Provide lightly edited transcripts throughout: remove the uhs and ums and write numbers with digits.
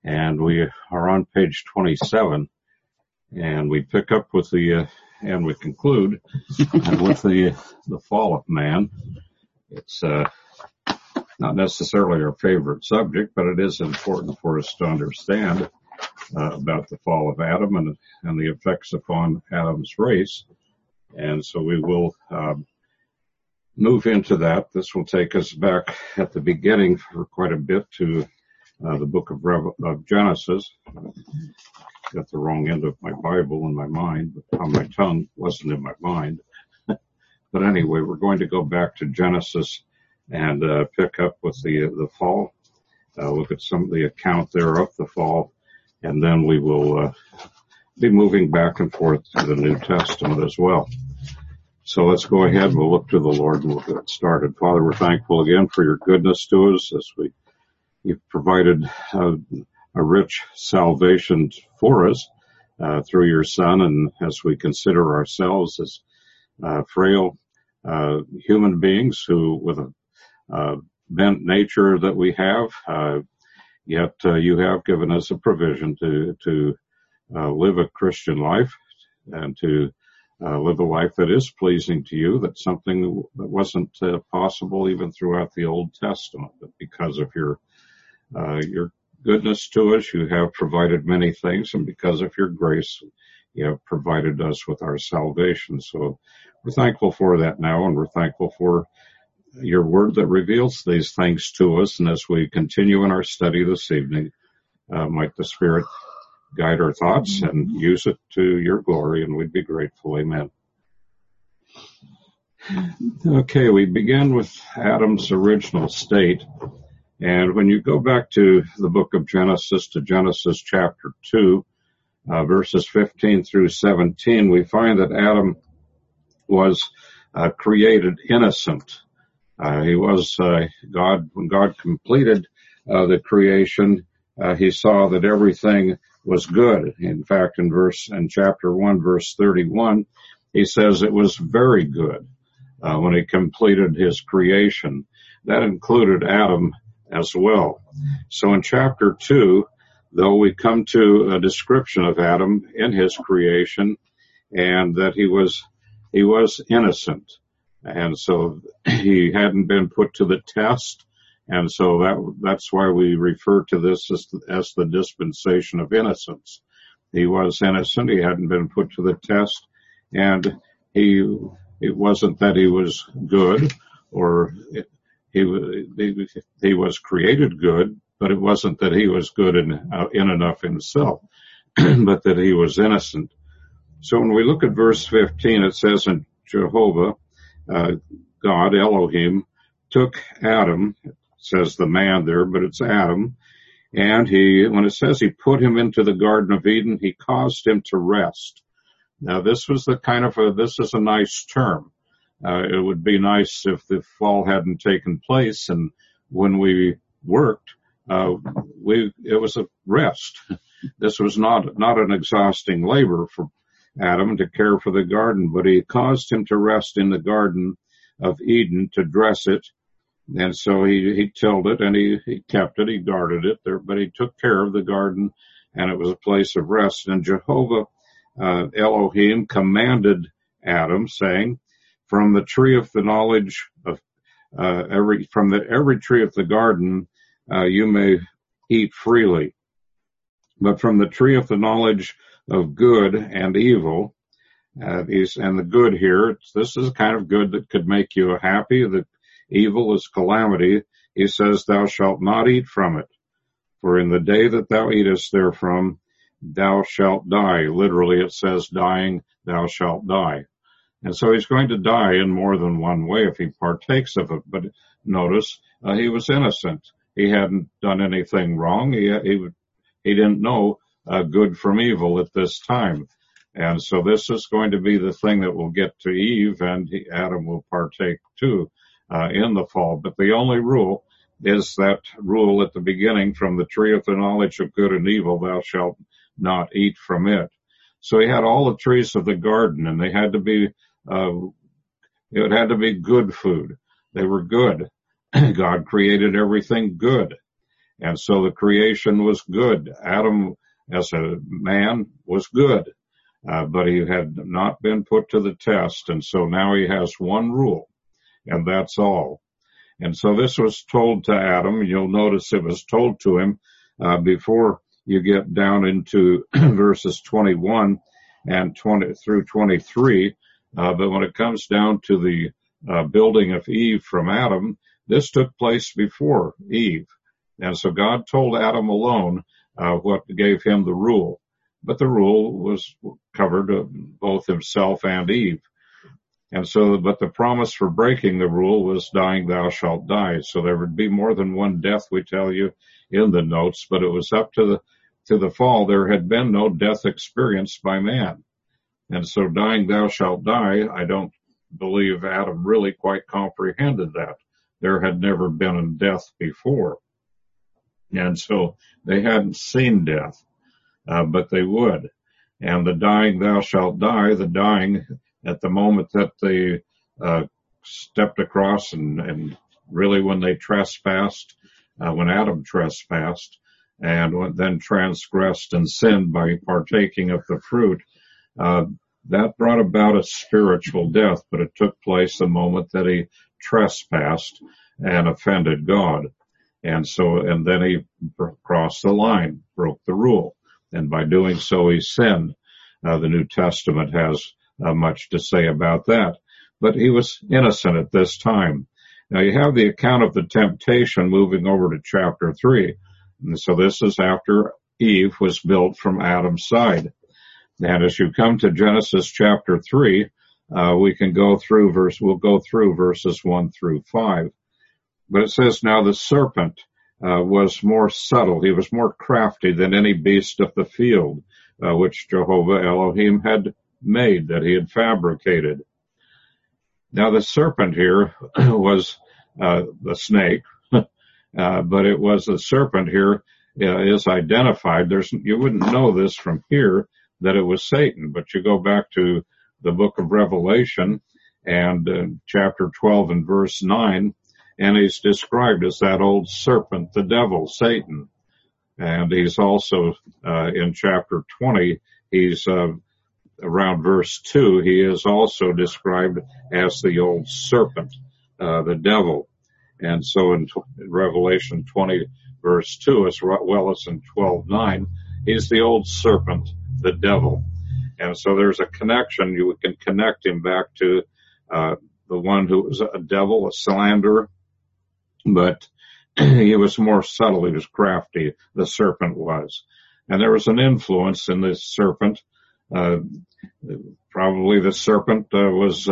and we are on page 27, and we pick up with and we conclude with the fall of man. It's not necessarily our favorite subject, but it is important for us to understand about the fall of Adam and the effects upon Adam's race. And so we will move into that. This will take us back at the beginning for quite a bit to the book of Genesis. Got the wrong end of my Bible in my mind, but on my tongue, wasn't in my mind. But anyway, we're going to go back to Genesis and pick up with the fall, look at some of the account there of the fall, and then we will be moving back and forth to the New Testament as well. So let's go ahead and we'll look to the Lord and we'll get started. Father, we're thankful again for your goodness to us as you've provided a rich salvation for us through your Son, and as we consider ourselves as frail human beings who, with a bent nature that we have, yet you have given us a provision to live a Christian life and to live a life that is pleasing to you. That's something that wasn't possible even throughout the Old Testament, but because of your goodness to us, you have provided many things, and because of your grace, you have provided us with our salvation. So we're thankful for that now, and we're thankful for your word that reveals these things to us. And as we continue in our study this evening, might the Spirit guide our thoughts and use it to your glory, and we'd be grateful. Amen. Okay, we begin with Adam's original state. And when you go back to the book of Genesis, to Genesis chapter 2, verses 15 through 17, we find that Adam was created innocent. He was God. When God completed the creation, he saw that everything was good. In fact, in chapter 1, verse 31, he says it was very good when he completed his creation. That included Adam as well. So in chapter 2, though, we come to a description of Adam in his creation, and that he was innocent. And so he hadn't been put to the test. And so that's why we refer to this as the dispensation of innocence. He was innocent. He hadn't been put to the test. And it wasn't that he was good, or he was created good, but it wasn't that he was good in and of himself, but that he was innocent. So when we look at verse 15, it says, "And Jehovah, God, Elohim, took Adam," it says the man there, but it's Adam, "and when it says he put him into the Garden of Eden, he caused him to rest." Now this was this is a nice term. It would be nice if the fall hadn't taken place, and when we worked, it was a rest. This was not an exhausting labor for Adam to care for the garden, but he caused him to rest in the Garden of Eden to dress it. And so he tilled it, and he kept it, he guarded it there, but he took care of the garden, and it was a place of rest. And Jehovah Elohim commanded Adam, saying, "From the tree of the knowledge of every tree of the garden you may eat freely, but from the tree of the knowledge of good and evil," and the good here, this is the kind of good that could make you happy. The evil is calamity. He says, "Thou shalt not eat from it, for in the day that thou eatest therefrom, thou shalt die." Literally, it says, dying, thou shalt die. And so he's going to die in more than one way if he partakes of it. But notice, he was innocent. He hadn't done anything wrong. He didn't know good from evil at this time. And so this is going to be the thing that will get to Eve, and Adam will partake too in the fall. But the only rule is that rule at the beginning, "From the tree of the knowledge of good and evil, thou shalt not eat from it." So he had all the trees of the garden, and they had to be, it had to be good food. They were good. God created everything good. And so the creation was good. Adam, as a man, was good, but he had not been put to the test. And so now he has one rule, and that's all. And so this was told to Adam. You'll notice it was told to him before you get down into verses 21 and 20 through 23. But when it comes down to the building of Eve from Adam, this took place before Eve. And so God told Adam alone what gave him the rule. But the rule was covered both himself and Eve. And so, but the promise for breaking the rule was dying thou shalt die. So there would be more than one death, we tell you in the notes, but it was up to the fall. There had been no death experienced by man. And so dying thou shalt die, I don't believe Adam really quite comprehended that. There had never been a death before. And so they hadn't seen death, but they would. And the dying thou shalt die, the dying at the moment that they stepped across and really when they trespassed, when Adam trespassed and then transgressed and sinned by partaking of the fruit, that brought about a spiritual death, but it took place the moment that he trespassed and offended God. And so, and then he crossed the line, broke the rule. And by doing so, he sinned. The New Testament has much to say about that. But he was innocent at this time. Now you have the account of the temptation moving over to chapter 3. And so this is after Eve was built from Adam's side. And as you come to Genesis chapter 3, we can go through we'll go through verses 1 through 5. But it says, now the serpent was more subtle. He was more crafty than any beast of the field, which Jehovah Elohim had made, that he had fabricated. Now the serpent here was the snake, but it was the serpent here is identified. You wouldn't know this from here that it was Satan, but you go back to the book of Revelation and chapter 12 and verse 9, and he's described as that old serpent, the devil, Satan. And he's also in chapter 20, he's around verse 2, he is also described as the old serpent, the devil. And so in Revelation 20 verse 2, as well as in 12:9, he's the old serpent, the devil. And so there's a connection. You can connect him back to the one who was a devil, a slanderer, but he was more subtle. He was crafty. The serpent was. And there was an influence in this serpent. Probably the serpent was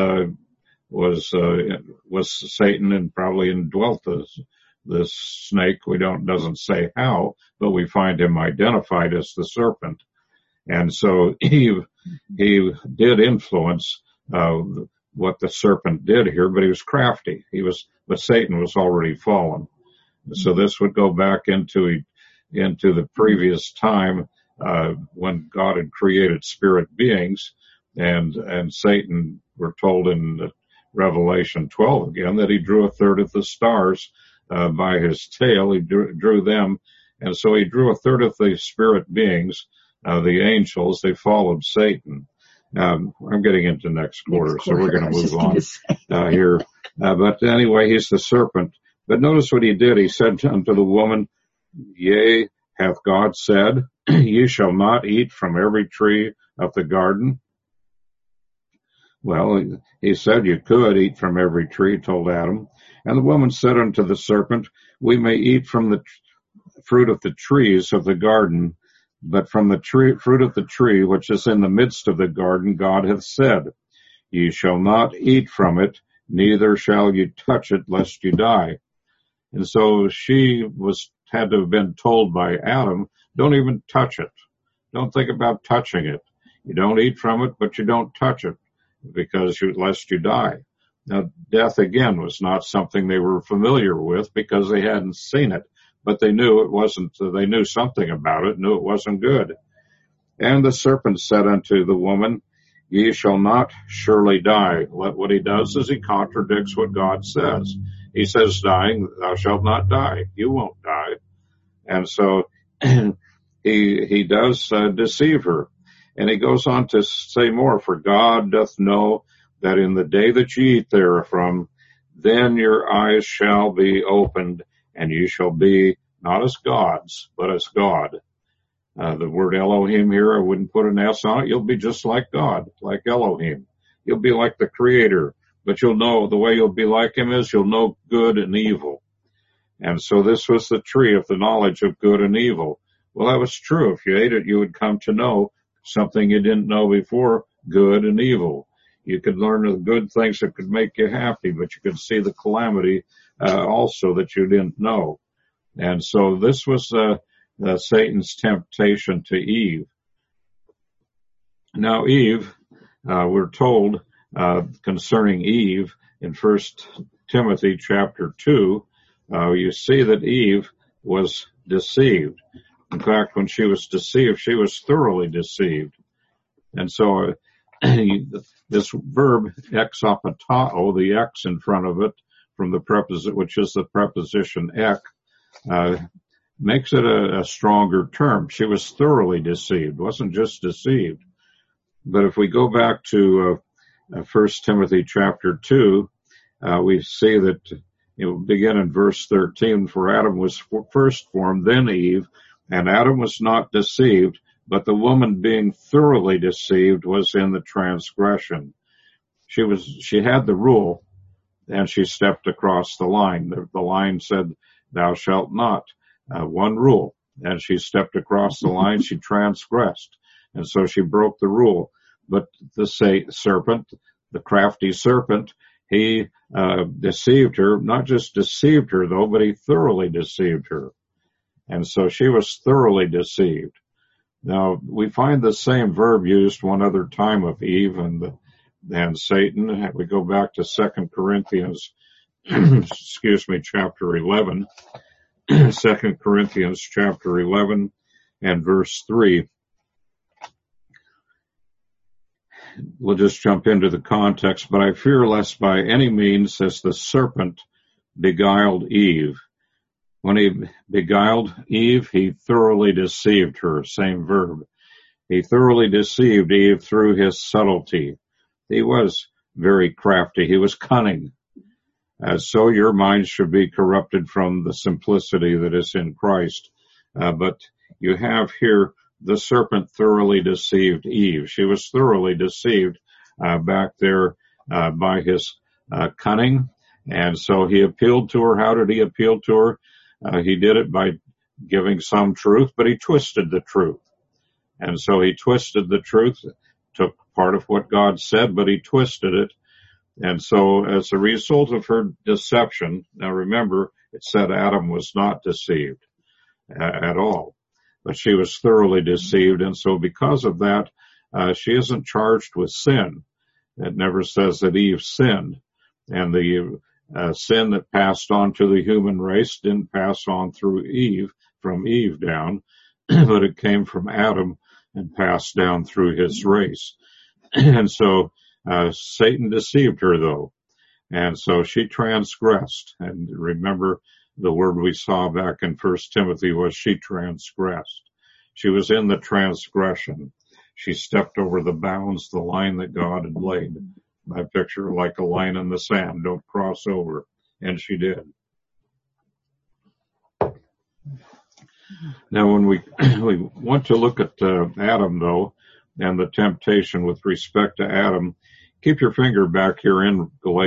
Satan, and probably indwelt this snake. Doesn't say how, but we find him identified as the serpent. And so he did influence what the serpent did here, but he was crafty. But Satan was already fallen. So this would go back into the previous time when God had created spirit beings, and Satan, we're told in Revelation 12 again, that he drew a third of the stars by his tail. He drew them, and so he drew a third of the spirit beings, the angels. They followed Satan. I'm getting into next quarter, so we're going to move on here. But anyway, he's the serpent. But notice what he did. He said unto the woman, Yea, hath God said, Ye shall not eat from every tree of the garden? Well, he said you could eat from every tree, told Adam. And the woman said unto the serpent, We may eat from the fruit of the trees of the garden, but from the fruit of the tree which is in the midst of the garden, God hath said, Ye shall not eat from it, neither shall you touch it, lest you die. And so she had to have been told by Adam, don't even touch it. Don't think about touching it. You don't eat from it, but you don't touch it, lest you die. Now, death again was not something they were familiar with because they hadn't seen it, but they knew they knew something about it, knew it wasn't good. And the serpent said unto the woman, Ye shall not surely die. What he does is he contradicts what God says. He says, dying, thou shalt not die. You won't die. And so he does deceive her. And he goes on to say more, for God doth know that in the day that ye eat therefrom, then your eyes shall be opened, and you shall be not as gods, but as God. The word Elohim here, I wouldn't put an S on it. You'll be just like God, like Elohim. You'll be like the Creator, but you'll know the way you'll be like Him is you'll know good and evil. And so this was the tree of the knowledge of good and evil. Well, that was true. If you ate it, you would come to know something you didn't know before, good and evil. You could learn the good things that could make you happy, but you could see the calamity also that you didn't know. And so this was Satan's temptation to Eve. Now Eve, we're told concerning Eve in 1 Timothy chapter 2, you see that Eve was deceived. In fact, when she was deceived, she was thoroughly deceived. And so this verb exopatao, the X in front of it, from the preposition, which is the preposition ek, makes it a stronger term. She was thoroughly deceived, wasn't just deceived. But if we go back to 1 Timothy chapter 2, we see that it will begin in verse 13, for Adam was first formed, then Eve, and Adam was not deceived, but the woman being thoroughly deceived was in the transgression. She had the rule, and she stepped across the line. The line said, thou shalt not. One rule. And she stepped across the line, she transgressed. And so she broke the rule. But the serpent, the crafty serpent, he deceived her, not just deceived her though, but he thoroughly deceived her. And so she was thoroughly deceived. Now, we find the same verb used one other time of Eve and Satan. We go back to 2 Corinthians, chapter 11. 2 Corinthians chapter 11 and verse 3. We'll just jump into the context. But I fear lest by any means, as the serpent beguiled Eve. When he beguiled Eve, he thoroughly deceived her. Same verb. He thoroughly deceived Eve through his subtlety. He was very crafty. He was cunning. So your mind should be corrupted from the simplicity that is in Christ. But you have here the serpent thoroughly deceived Eve. She was thoroughly deceived back there by his cunning. And so he appealed to her. How did he appeal to her? He did it by giving some truth, but he twisted the truth. And so he twisted the truth, took part of what God said, but he twisted it. And so as a result of her deception, now remember, it said Adam was not deceived at all, but she was thoroughly deceived. And so because of that, she isn't charged with sin. It never says that Eve sinned. And the sin that passed on to the human race didn't pass on through Eve, from Eve down, but it came from Adam and passed down through his race. And so Satan deceived her, though. And so she transgressed. And remember, the word we saw back in 1 Timothy was she transgressed. She was in the transgression. She stepped over the bounds, the line that God had laid. I picture her like a line in the sand. Don't cross over. And she did. Now, when we want to look at Adam, though, and the temptation with respect to Adam, keep your finger back here in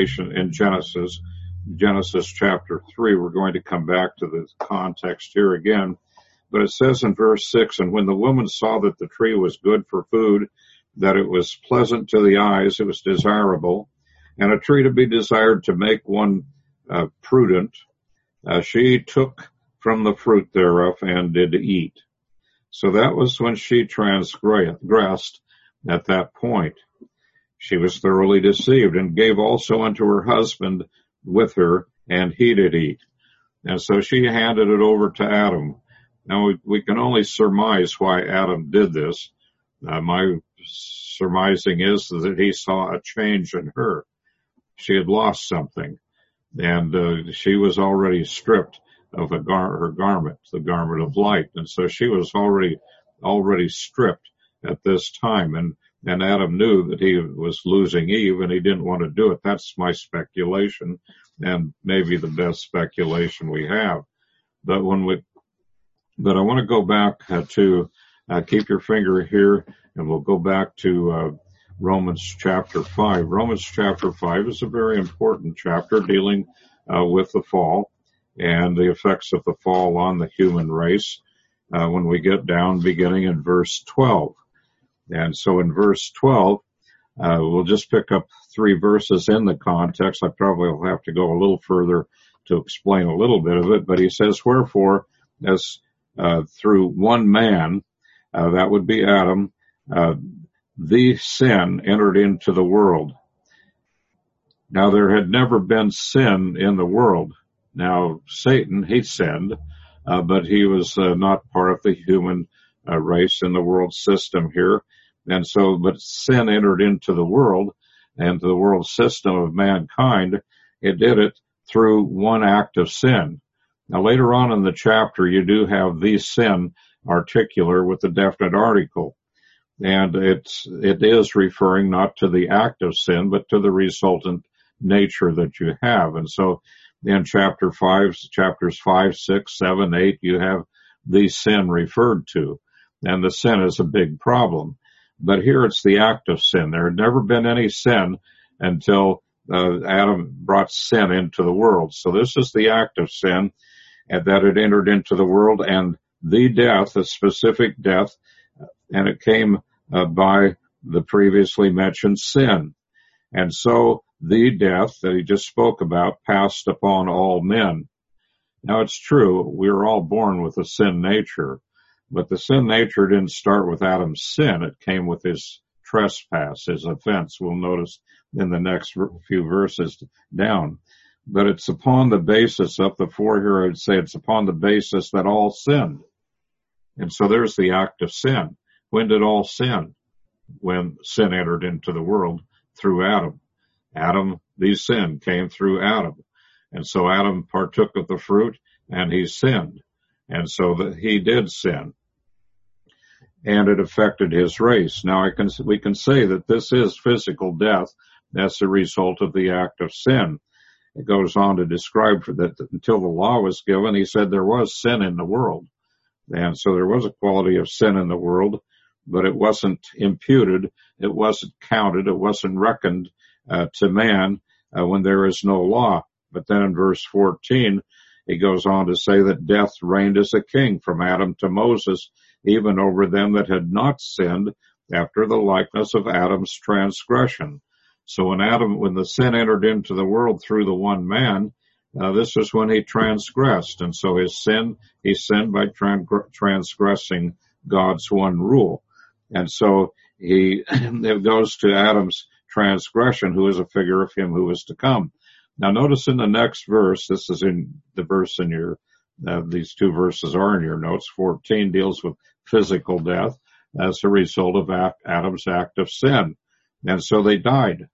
Genesis chapter 3. We're going to come back to the context here again. But it says in verse 6, and when the woman saw that the tree was good for food, that it was pleasant to the eyes, it was desirable, and a tree to be desired to make one prudent, she took from the fruit thereof and did eat. So that was when she transgressed at that point. She was thoroughly deceived and gave also unto her husband with her, and he did eat. And so she handed it over to Adam. Now we can only surmise why Adam did this. My surmising is that he saw a change in her. She had lost something, and she was already stripped of her garment, the garment of light. And so she was already stripped at this time. And Adam knew that he was losing Eve, and he didn't want to do it. That's my speculation, and maybe the best speculation we have. But I want to go back to keep your finger here, and we'll go back to Romans chapter 5. Romans chapter 5 is a very important chapter dealing with the fall and the effects of the fall on the human race when we get down beginning in verse 12. And so in verse 12, we'll just pick up 3 verses in the context. I probably will have to go a little further to explain a little bit of it, but he says, wherefore, as through one man, that would be Adam, the sin entered into the world. Now there had never been sin in the world. Now Satan, he sinned, but he was not part of the human race in the world system here. And so, but sin entered into the world and the world system of mankind. It did it through one act of sin. Now later on in the chapter, you do have the sin articular with a definite article. And it is referring not to the act of sin, but to the resultant nature that you have. And so in chapters 5, 6, 7, 8, you have the sin referred to. And the sin is a big problem. But here it's the act of sin. There had never been any sin until Adam brought sin into the world. So this is the act of sin and that it entered into the world, and the death, a specific death, and it came by the previously mentioned sin. And so the death that he just spoke about passed upon all men. Now it's true, we were all born with a sin nature, but the sin nature didn't start with Adam's sin. It came with his trespass, his offense. We'll notice in the next few verses down. But it's upon the basis of the 4 here, I'd say it's upon the basis that all sinned. And so there's the act of sin. When did all sin? When sin entered into the world through Adam. Adam, the sin came through Adam. And so Adam partook of the fruit and he sinned. And so that he did sin. And it affected his race. Now we can say that this is physical death. That's a result of the act of sin. It goes on to describe that until the law was given, he said there was sin in the world. And so there was a quality of sin in the world, but it wasn't imputed, it wasn't counted, it wasn't reckoned to man when there is no law. But then in verse 14, he goes on to say that death reigned as a king from Adam to Moses, even over them that had not sinned after the likeness of Adam's transgression. So when the sin entered into the world through the one man, this is when he transgressed. And so he sinned by transgressing God's one rule. And so it goes to Adam's transgression, who is a figure of him who is to come. Now notice in the next verse, this is in the verse in your, these 2 verses are in your notes. 14 deals with physical death as a result of Adam's act of sin. And so they died.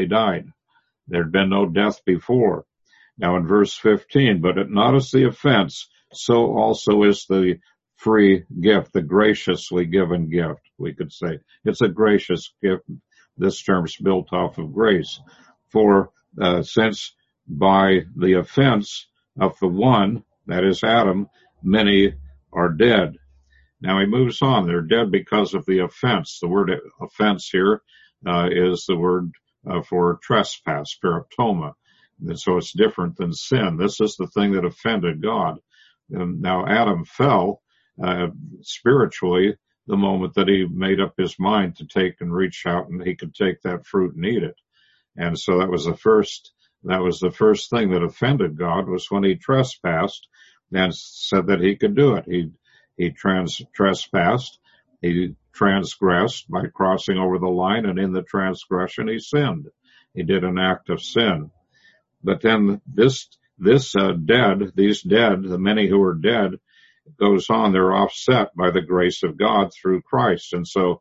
There had been no death before. Now in verse 15, but not as the offense, so also is the free gift, the graciously given gift, we could say. It's a gracious gift. This term's built off of grace. For since by the offense of the one, that is Adam, many are dead. Now he moves on. They're dead because of the offense. The word offense here is the word for trespass, peritoma. And so it's different than sin. This is the thing that offended God. And now Adam fell spiritually the moment that he made up his mind to take and reach out and he could take that fruit and eat it. And so that was the first thing that offended God, was when he trespassed and said that he could do it. He trespassed. He transgressed by crossing over the line, and in the transgression he sinned. He did an act of sin. But then these dead, the many who are dead, goes on, they're offset by the grace of God through Christ. And so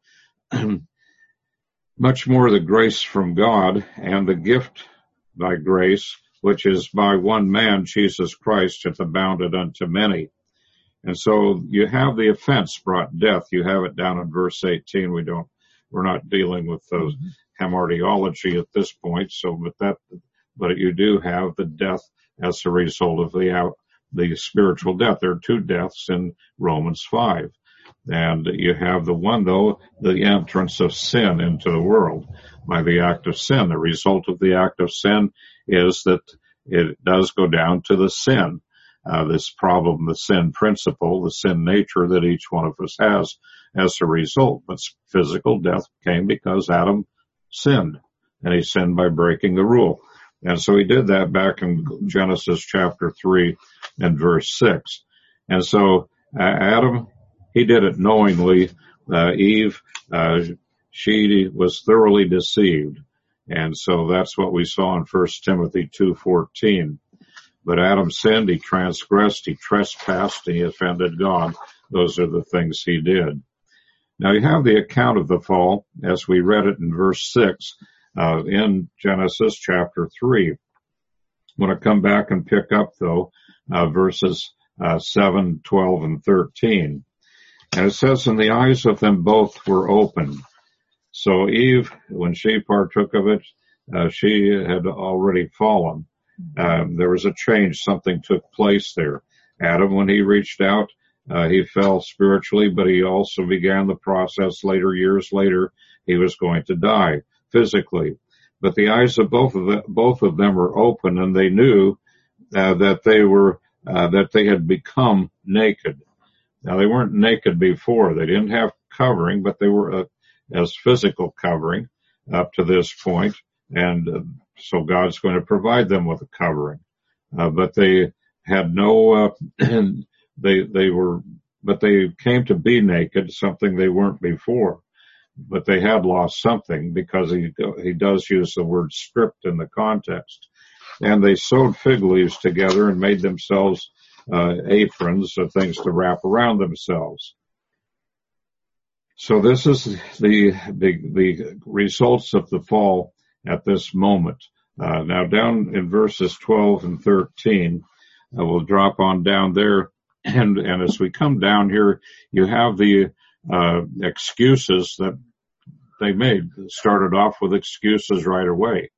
much more the grace from God and the gift by grace which is by one man, Jesus Christ, hath abounded unto many. And so you have the offense brought death. You have it down in verse 18. We're not dealing with those hamartiology at this point. But you do have the death as a result of the spiritual death. There are two deaths in Romans 5. And you have the one, though, the entrance of sin into the world by the act of sin. The result of the act of sin is that it does go down to the sin. This problem, the sin principle, the sin nature that each one of us has as a result. But physical death came because Adam sinned, and he sinned by breaking the rule. And so he did that back in Genesis chapter 3 and verse 6. And so Adam, he did it knowingly. Eve, she was thoroughly deceived. And so that's what we saw in 1 Timothy 2:14. But Adam sinned, he transgressed, he trespassed, he offended God. Those are the things he did. Now you have the account of the fall as we read it in verse 6 in Genesis chapter 3. I want to come back and pick up, though, verses 7, 12, and 13. And it says, and the eyes of them both were opened. So Eve, when she partook of it, she had already fallen. There was a change. Something took place there. Adam, when he reached out, he fell spiritually, but he also began the process later, years later, he was going to die physically. But the eyes of both of them were open, and they knew that they had become naked. Now, they weren't naked before. They didn't have covering, but they were as physical covering up to this point. And so God's going to provide them with a covering. But they had no, but they came to be naked, something they weren't before. But they had lost something, because he does use the word stripped in the context. And they sewed fig leaves together and made themselves aprons or things to wrap around themselves. So this is the results of the fall at this moment. Now down in verses 12 and 13, we'll drop on down there. And as we come down here, you have the excuses that they made. Started off with excuses right away.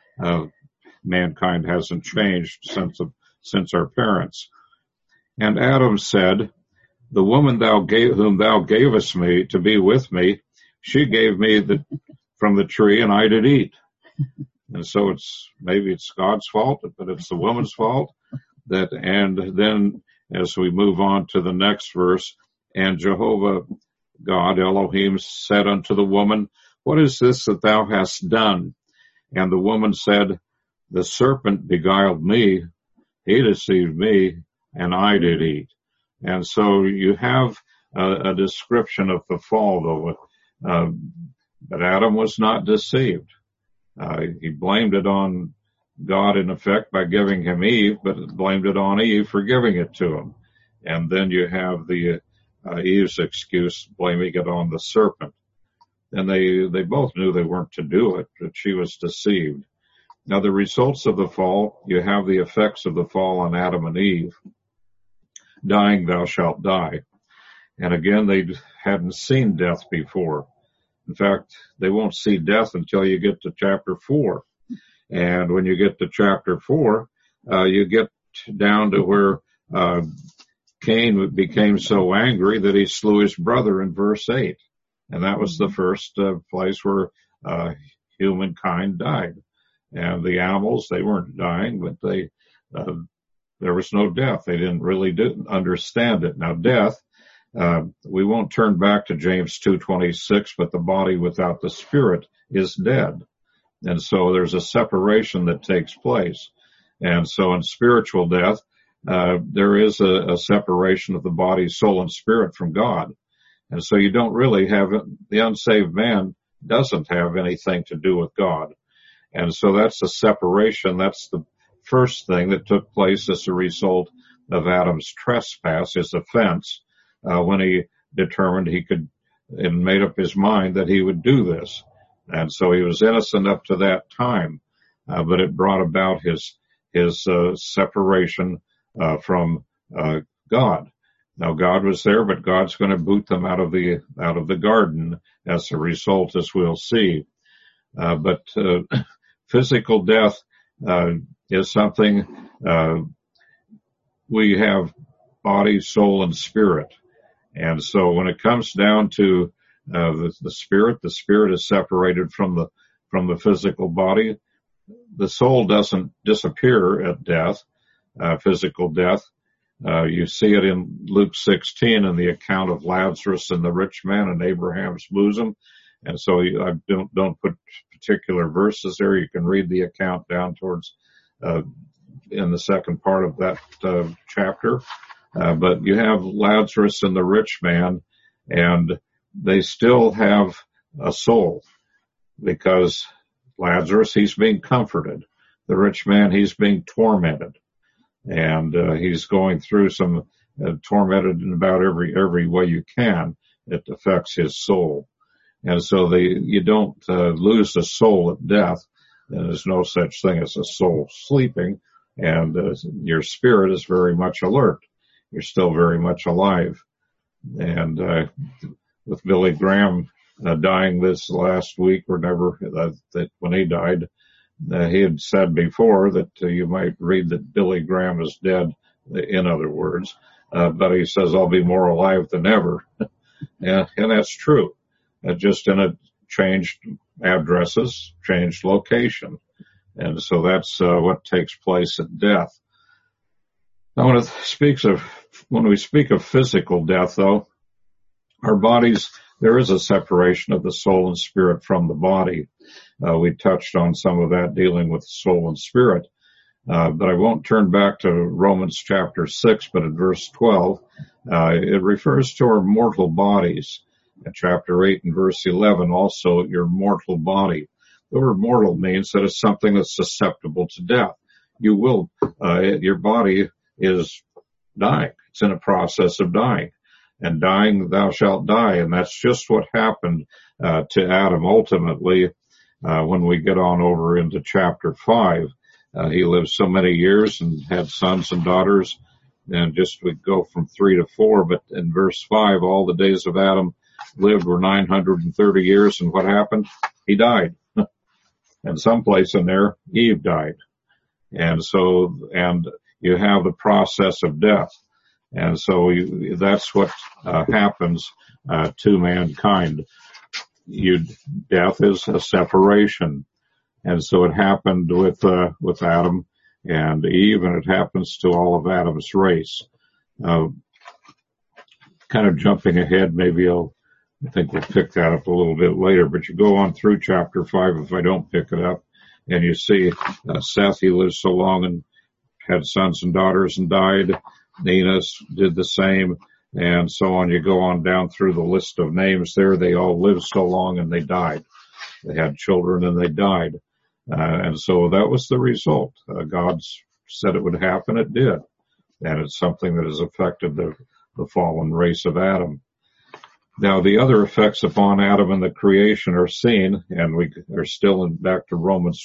Mankind hasn't changed since our parents. And Adam said, the woman whom thou gavest me to be with me, she gave me from the tree, and I did eat. And so maybe it's God's fault, but it's the woman's fault. And then as we move on to the next verse, and Jehovah God, Elohim, said unto the woman, what is this that thou hast done? And the woman said, the serpent beguiled me, he deceived me, and I did eat. And so you have a description of the fall, though. But Adam was not deceived. He blamed it on God, in effect, by giving him Eve, but blamed it on Eve for giving it to him. And then you have the Eve's excuse, blaming it on the serpent. And they both knew they weren't to do it, but she was deceived. Now, the results of the fall, you have the effects of the fall on Adam and Eve. Dying, thou shalt die. And again, they hadn't seen death before. In fact, they won't see death until you get to chapter 4. And when you get to chapter 4, you get down to where Cain became so angry that he slew his brother in verse 8. And that was the first place where humankind died. And the animals, they weren't dying, but there was no death. They didn't really understand it. Now, death, we won't turn back to James 2:26, but the body without the spirit is dead. And so there's a separation that takes place. And so in spiritual death, there is a separation of the body, soul, and spirit from God. And so you don't really have it. The unsaved man doesn't have anything to do with God. And so that's a separation. That's the first thing that took place as a result of Adam's trespass, his offense, when he determined he could, and made up his mind that he would do this. And so he was innocent up to that time, but it brought about his his separation from God. Now God was there, but God's going to boot them out of the garden as a result, as we'll see. But physical death is something we have body, soul, and spirit. And so when it comes down to the spirit is separated from the physical body. The soul doesn't disappear at death, physical death. You see it in Luke 16 in the account of Lazarus and the rich man in Abraham's bosom. And so I don't put particular verses there. You can read the account down towards in the second part of that chapter. But you have Lazarus and the rich man, and they still have a soul, because Lazarus, he's being comforted. The rich man, he's being tormented. And he's going through some tormented in about every way you can. It affects his soul. And so you don't lose the soul at death. And there's no such thing as a soul sleeping. And your spirit is very much alert. You're still very much alive. And with Billy Graham dying this last week, or never, that when he died, he had said before that you might read that Billy Graham is dead, in other words. But he says, I'll be more alive than ever. and that's true. Just in a changed addresses, changed location. And so that's what takes place at death. Now, when we speak of physical death, though, our bodies, there is a separation of the soul and spirit from the body. We touched on some of that dealing with soul and spirit. But I won't turn back to Romans chapter 6, but in verse 12, it refers to our mortal bodies. In chapter 8 and verse 11, also your mortal body. The word mortal means that it's something that's susceptible to death. Your body is dying. It's in a process of dying. And dying, thou shalt die. And that's just what happened to Adam ultimately when we get on over into chapter 5. He lived so many years and had sons and daughters, and just would go from 3 to 4. But in verse 5, all the days of Adam lived were 930 years, and what happened? He died. And someplace in there, Eve died. And you have the process of death. And so that's what happens to mankind. Death is a separation. And so it happened with Adam and Eve, and it happens to all of Adam's race. Kind of jumping ahead, I think we'll pick that up a little bit later, but you go on through chapter 5 if I don't pick it up, and you see Seth, he lived so long and had sons and daughters and died. Enos did the same, and so on. You go on down through the list of names there. They all lived so long and they died. They had children and they died. And so that was the result. God said it would happen. It did. And it's something that has affected the fallen race of Adam. Now, the other effects upon Adam and the creation are seen, and we are still back to Romans.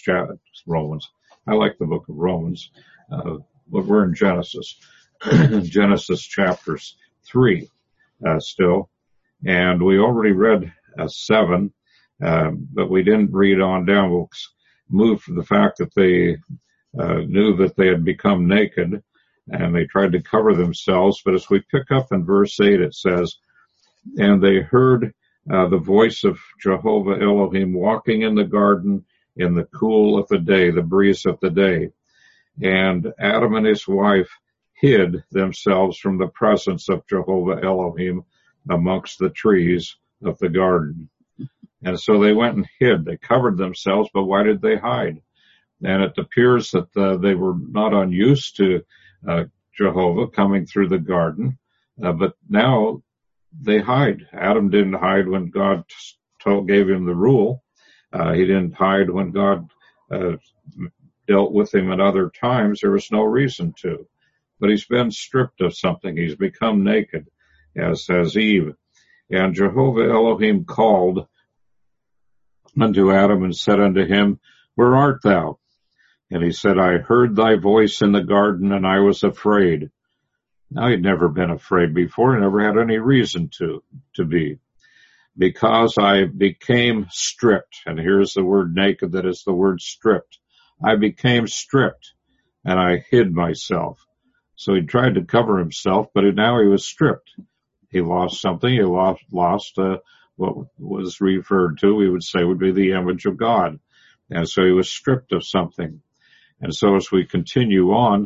I like the book of Romans, but we're in Genesis. Genesis chapters 3 still. And we already read 7, but we didn't read on down. We'll move from the fact that they knew that they had become naked, and they tried to cover themselves. But as we pick up in verse 8, it says, and they heard the voice of Jehovah Elohim walking in the garden in the cool of the day, the breeze of the day. And Adam and his wife hid themselves from the presence of Jehovah Elohim amongst the trees of the garden. And so they went and hid. They covered themselves, but why did they hide? And it appears that they were not unused to Jehovah coming through the garden, but now they hide. Adam didn't hide when God gave him the rule. He didn't hide when God dealt with him at other times. There was no reason to. But he's been stripped of something. He's become naked, as says Eve. And Jehovah Elohim called unto Adam and said unto him, where art thou? And he said, I heard thy voice in the garden, and I was afraid. Now, he'd never been afraid before, never had any reason to be. Because I became stripped, and here's the word naked that is the word stripped. I became stripped, and I hid myself. So he tried to cover himself, but now he was stripped. He lost something. He lost what was referred to, we would say, would be the image of God. And so he was stripped of something. And so as we continue on,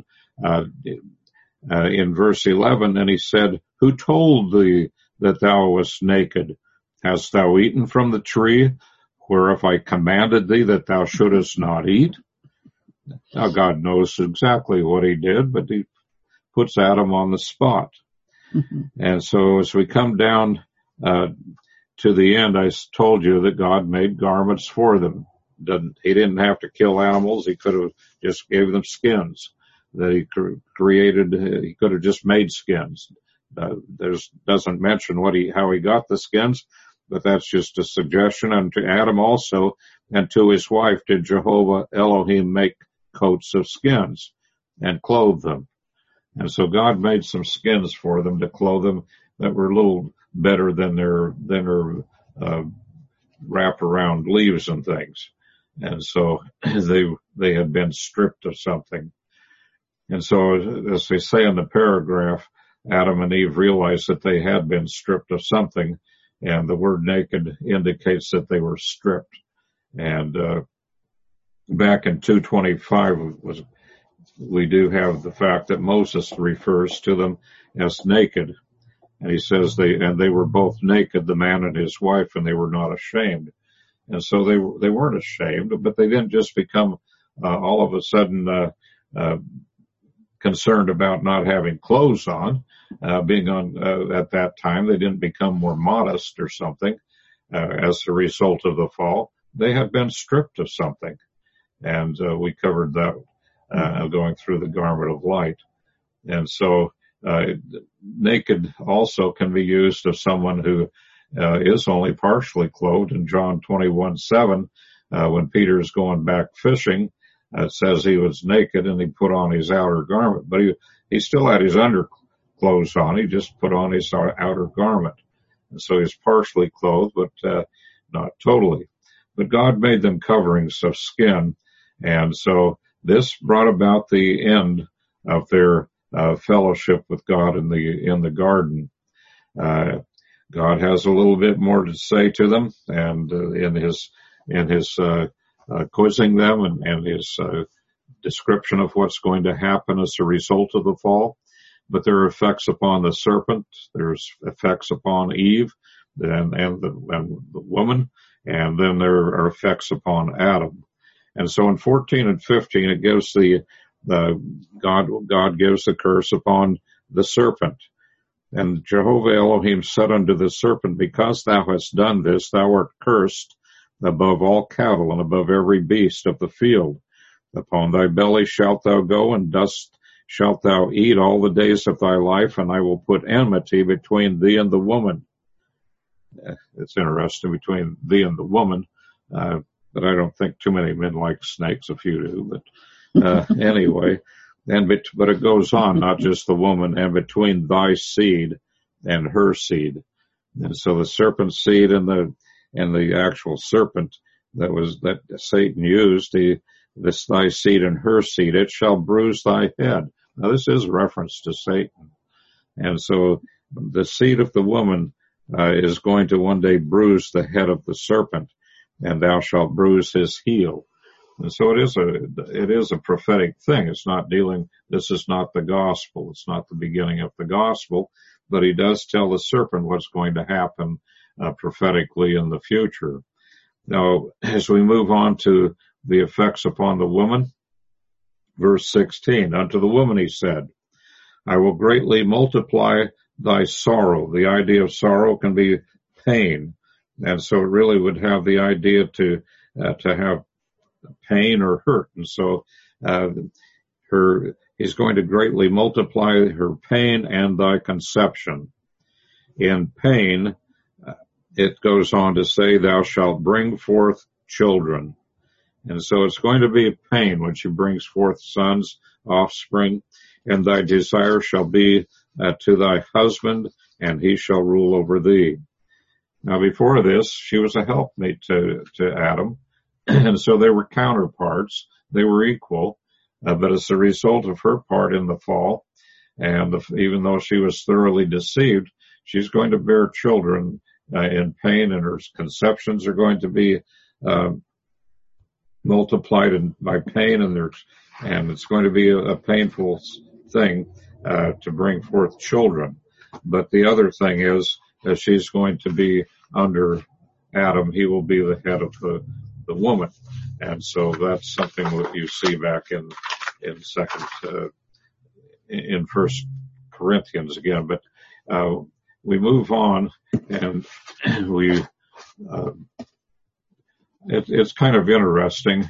in verse 11, then he said, who told thee that thou wast naked? Hast thou eaten from the tree whereof I commanded thee that thou shouldest not eat? Now God knows exactly what he did, but he puts Adam on the spot. Mm-hmm. And so as we come down to the end, I told you that God made garments for them. He didn't have to kill animals. He could have just gave them skins that he created. He could have just made skins. Doesn't mention how he got the skins, but that's just a suggestion. And to Adam also, and to his wife, did Jehovah Elohim make coats of skins and clothe them. And so God made some skins for them to clothe them that were a little better than their wrap-around leaves and things. And so they had been stripped of something. And so, as they say in the paragraph, Adam and Eve realized that they had been stripped of something, and the word naked indicates that they were stripped. And back in 2:25, we do have the fact that Moses refers to them as naked. And he says they were both naked, the man and his wife, and they were not ashamed. And so they weren't ashamed, but they didn't just become all of a sudden concerned about not having clothes on, being on at that time. They didn't become more modest or something as a result of the fall. They had been stripped of something, and we covered that going through the garment of light. And so naked also can be used of someone who is only partially clothed. In John 21:7, when Peter is going back fishing, it says he was naked and he put on his outer garment, but he still had his underclothes on. He just put on his outer garment. And so he's partially clothed, but not totally. But God made them coverings of skin. And so this brought about the end of their fellowship with God in the garden. God has a little bit more to say to them, and in his quizzing them and his description of what's going to happen as a result of the fall. But there are effects upon the serpent, there's effects upon Eve and the woman, and then there are effects upon Adam. And so in 14 and 15, it gives God gives the curse upon the serpent. And Jehovah Elohim said unto the serpent, because thou hast done this, thou art cursed above all cattle and above every beast of the field. Upon thy belly shalt thou go, and dust shalt thou eat all the days of thy life, and I will put enmity between thee and the woman. It's interesting, between thee and the woman, but I don't think too many men like snakes. A few do, but anyway. But it goes on, not just the woman, and between thy seed and her seed. And so the serpent's seed and the actual serpent that Satan used, this thy seed and her seed, it shall bruise thy head. Now this is reference to Satan. And so the seed of the woman is going to one day bruise the head of the serpent, and thou shalt bruise his heel. And so it is a prophetic thing. This is not the gospel. It's not the beginning of the gospel, but he does tell the serpent what's going to happen prophetically in the future. Now, as we move on to the effects upon the woman, verse 16, unto the woman he said, I will greatly multiply thy sorrow. The idea of sorrow can be pain. And so it really would have the idea to have pain or hurt. And so he's going to greatly multiply her pain and thy conception. In pain, it goes on to say, thou shalt bring forth children. And so it's going to be pain when she brings forth sons, offspring, and thy desire shall be to thy husband, and he shall rule over thee. Now before this, she was a helpmate to Adam, and so they were counterparts. They were equal, but as a result of her part in the fall, and even though she was thoroughly deceived, she's going to bear children in pain, and her conceptions are going to be multiplied by pain, and it's going to be a painful thing to bring forth children. But the other thing is that she's going to be under Adam. He will be the head of the woman, and so that's something that you see back in First Corinthians again. But we move on, and it's kind of interesting.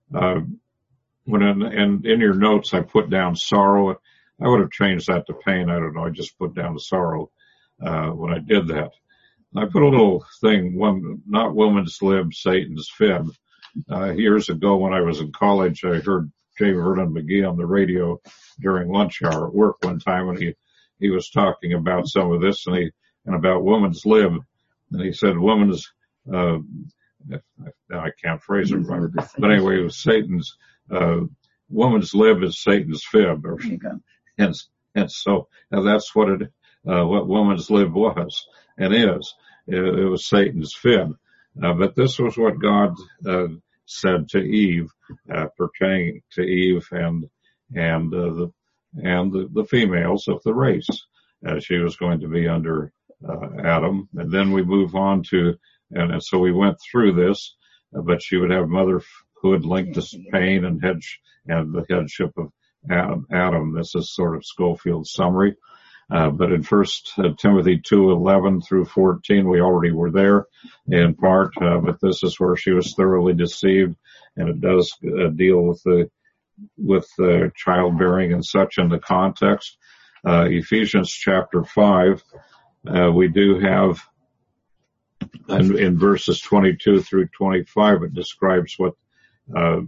In your notes I put down sorrow. I would have changed that to pain. I don't know. I just put down sorrow when I did that. I put a little thing, not woman's lib, Satan's fib. Years ago when I was in college, I heard J. Vernon McGee on the radio during lunch hour at work one time, and he was talking about some of this and about woman's lib. And he said woman's, I can't phrase it right, but anyway, it was Satan's, woman's lib is Satan's fib. And so that's what woman's lib was and is. It was Satan's fib. But this was what God said to Eve, pertaining to Eve and the females of the race. She was going to be under Adam. And then we move on to, and so we went through this, but she would have motherhood linked to pain and the headship of Adam. This is sort of Schofield's summary. But in 1 Timothy 2:11 through 14, we already were there in part, but this is where she was thoroughly deceived, and it does deal with childbearing and such in the context. Ephesians chapter 5, we do have, in verses 22 through 25, it describes what the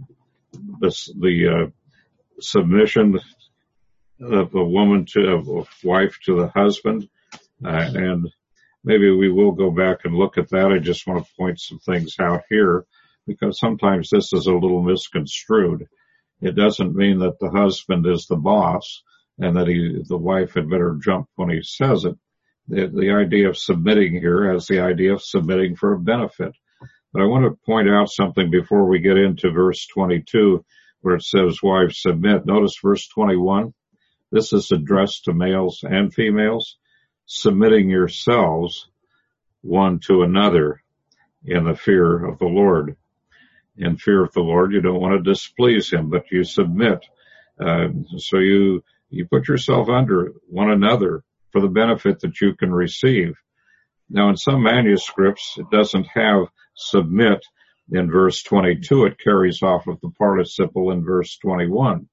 submission of a woman of a wife to the husband, and maybe we will go back and look at that. I just want to point some things out here because sometimes this is a little misconstrued. It doesn't mean that the husband is the boss and that the wife had better jump when he says it. The idea of submitting here has the idea of submitting for a benefit. But I want to point out something before we get into verse 22 where it says wives submit. Notice verse 21. This is addressed to males and females, submitting yourselves one to another in the fear of the Lord. In fear of the Lord, you don't want to displease him, but you submit. So you put yourself under one another for the benefit that you can receive. Now, in some manuscripts, it doesn't have submit in verse 22. It carries off of the participle in verse 21.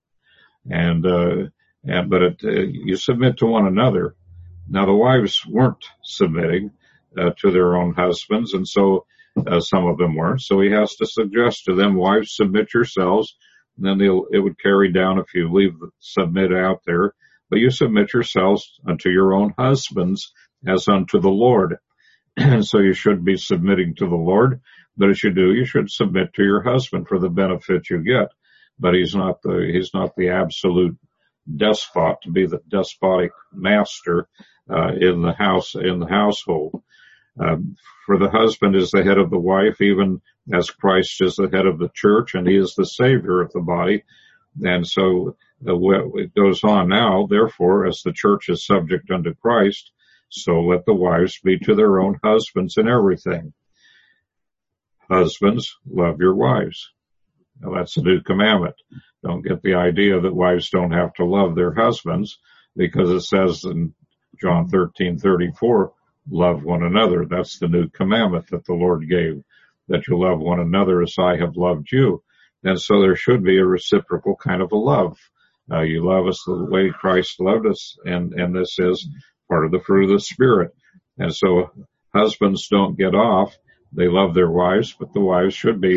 But you submit to one another. Now, the wives weren't submitting to their own husbands, and so some of them weren't. So he has to suggest to them, wives, submit yourselves. And then it would carry down if you leave the submit out there. But you submit yourselves unto your own husbands as unto the Lord. And so you should be submitting to the Lord. But as you do, you should submit to your husband for the benefit you get. But he's not the absolute despot to be the despotic master in the household. For the husband is the head of the wife, even as Christ is the head of the church, and he is the savior of the body. And so it goes on now, therefore, as the church is subject unto Christ, so let the wives be to their own husbands in everything. Husbands, love your wives. Now, that's the new commandment. Don't get the idea that wives don't have to love their husbands, because it says in John 13:34, love one another. That's the new commandment that the Lord gave, that you love one another as I have loved you. And so there should be a reciprocal kind of a love. You love us the way Christ loved us, and this is part of the fruit of the Spirit. And so husbands don't get off. They love their wives, but the wives should be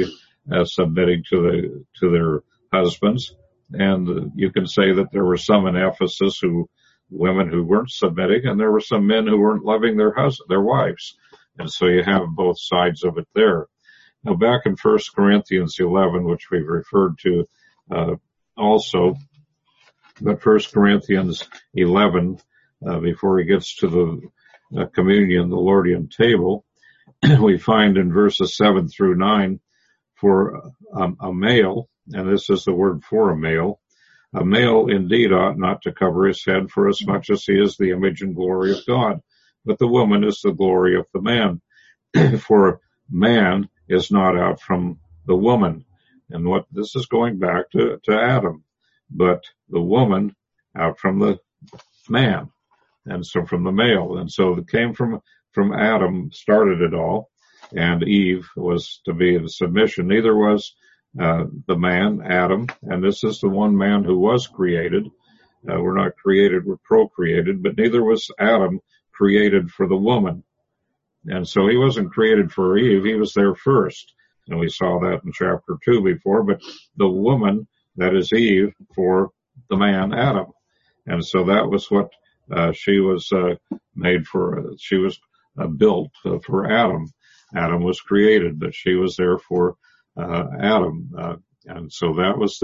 submitting to their husbands. And you can say that there were some in Ephesus women who weren't submitting, and there were some men who weren't loving their wives. And so you have both sides of it there. Now back in 1 Corinthians 11, which we've referred to also, but 1 Corinthians 11, before he gets to the communion, the Lordian table, we find in verses 7 through 9, for a male, and this is the word for a male indeed ought not to cover his head, for as much as he is the image and glory of God, but the woman is the glory of the man. For man is not out from the woman. And what this is going back to Adam, but the woman out from the man, and so from the male. And so it came from Adam, started it all, and Eve was to be in submission. Neither was the man, Adam, and this is the one man who was created. We're not created, we're procreated, but neither was Adam created for the woman. And so he wasn't created for Eve, he was there first. And we saw that in chapter 2 before, but the woman, that is Eve, for the man, Adam. And so that was what she was made for. She was built for Adam. Adam was created, but she was there for Adam. And so that was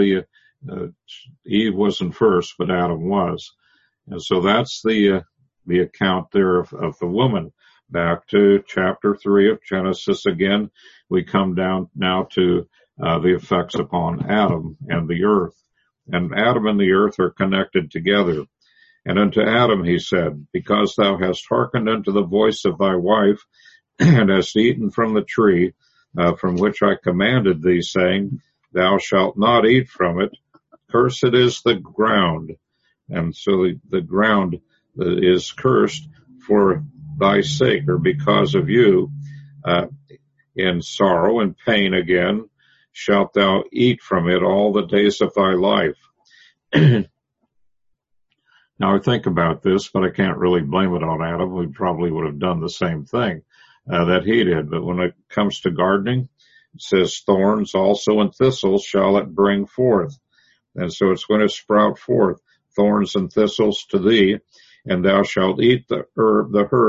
Eve wasn't first, but Adam was. And so that's the account there of the woman. Back to chapter 3 of Genesis again, we come down now to the effects upon Adam and the earth. And Adam and the earth are connected together. And unto Adam he said, because thou hast hearkened unto the voice of thy wife, and hast eaten from the tree from which I commanded thee, saying, thou shalt not eat from it, cursed is the ground. And so the ground is cursed for thy sake, or because of you, in sorrow and pain again shalt thou eat from it all the days of thy life. Now I think about this, but I can't really blame it on Adam. We probably would have done the same thing that he did. But when it comes to gardening, it says thorns also and thistles shall it bring forth. And so it's going to sprout forth thorns and thistles to thee, and thou shalt eat the herb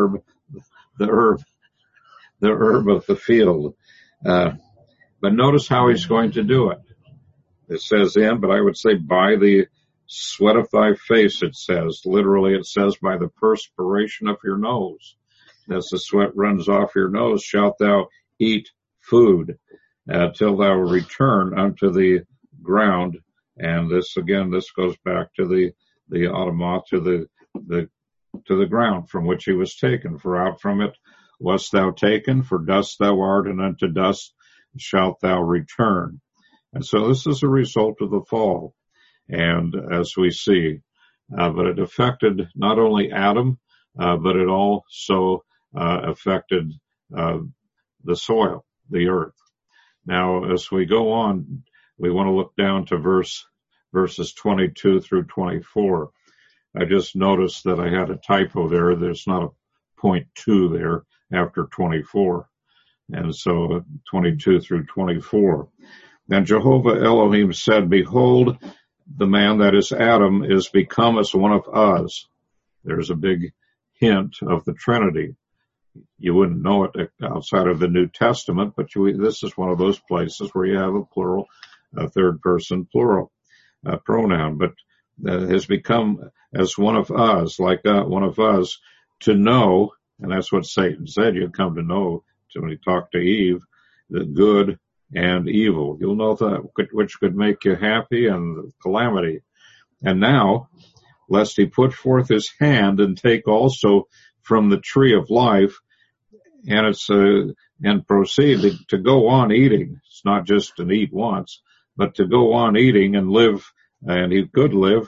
of the field. But notice how he's going to do it. It says but I would say by the sweat of thy face, it says. Literally, it says by the perspiration of your nose. As the sweat runs off your nose, shalt thou eat food till thou return unto the ground. And this goes back to the automa, to the ground from which he was taken. For out from it wast thou taken, for dust thou art, and unto dust shalt thou return. And so this is a result of the fall. And as we see, but it affected not only Adam, but it also affected the soil, the earth. Now, as we go on, we want to look down to verses 22 through 24. I just noticed that I had a typo there. There's not a .2 there after 24. And so 22 through 24. Then Jehovah Elohim said, behold, the man, that is Adam, is become as one of us. There's a big hint of the Trinity. You wouldn't know it outside of the New Testament, but this is one of those places where you have a plural, a third person plural pronoun, but has become as one of us, like one of us, to know, and that's what Satan said, you'd come to know when he talked to Eve, the good and evil. You'll know that which could make you happy and calamity. And now, lest he put forth his hand and take also from the tree of life, and and proceed to go on eating. It's not just to eat once, but to go on eating and live. And he could live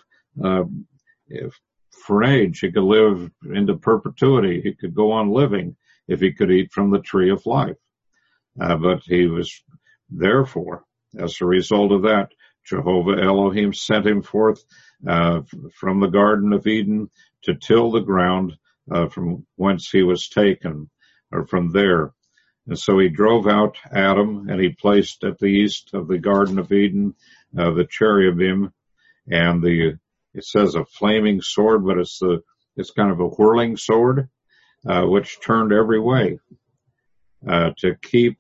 for an age. He could live into perpetuity. He could go on living if he could eat from the tree of life. But he was, therefore, as a result of that, Jehovah Elohim sent him forth from the Garden of Eden to till the ground from whence he was taken, or from there. And so he drove out Adam, and he placed at the east of the Garden of Eden the cherubim, and it says a flaming sword, but it's kind of a whirling sword, which turned every way, to keep,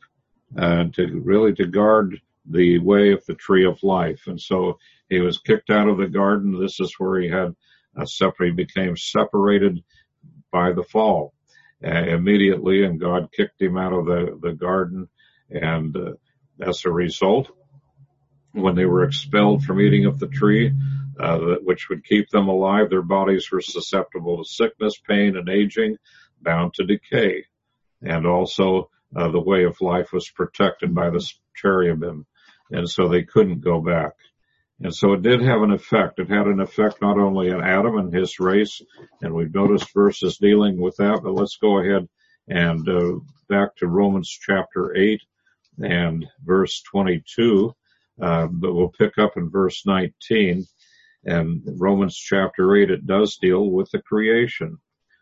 to guard the way of the tree of life. And so he was kicked out of the garden. This is where he became separated by the fall immediately, and God kicked him out of the garden. And as a result, when they were expelled from eating of the tree, which would keep them alive, their bodies were susceptible to sickness, pain, and aging, bound to decay. And also, the way of life was protected by the cherubim, and so they couldn't go back. And so it did have an effect. It had an effect not only on Adam and his race, and we've noticed verses dealing with that, but let's go ahead and back to Romans chapter 8 and verse 22, but we'll pick up in verse 19. And Romans chapter 8, it does deal with the creation.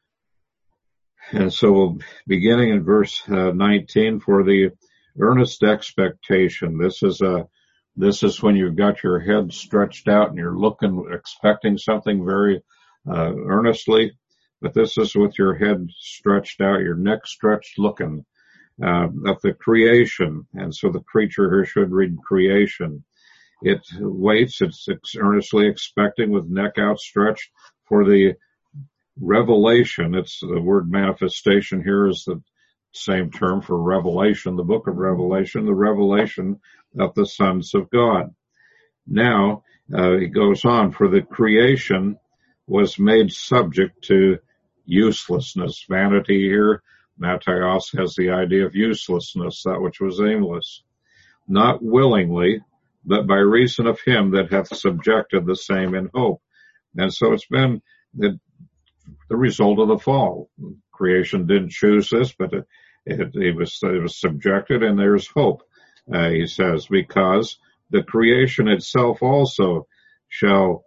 And so beginning in verse 19, for the earnest expectation, this is when you've got your head stretched out and you're expecting something very earnestly, but this is with your head stretched out, your neck stretched, looking at the creation. And so the creature here should read creation. It waits, it's earnestly expecting with neck outstretched for the revelation. It's the word manifestation here is the same term for revelation, the book of Revelation, the revelation of the sons of God. Now, he goes on, for the creation was made subject to uselessness. Vanity here, Matthias has the idea of uselessness, that which was aimless. Not willingly, but by reason of him that hath subjected the same in hope. And so it's been the result of the fall. Creation didn't choose this, but it was subjected, and there's hope. He says, because the creation itself also shall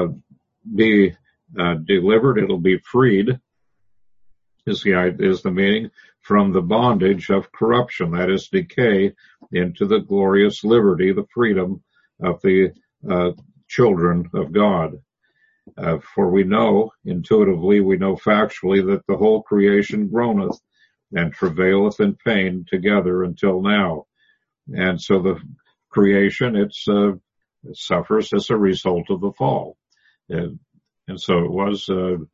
be delivered, it'll be freed, is the meaning, from the bondage of corruption, that is decay, into the glorious liberty, the freedom of the children of God. For we know, intuitively, we know factually that the whole creation groaneth and travaileth in pain together until now. And so the creation, it suffers as a result of the fall. And so it was,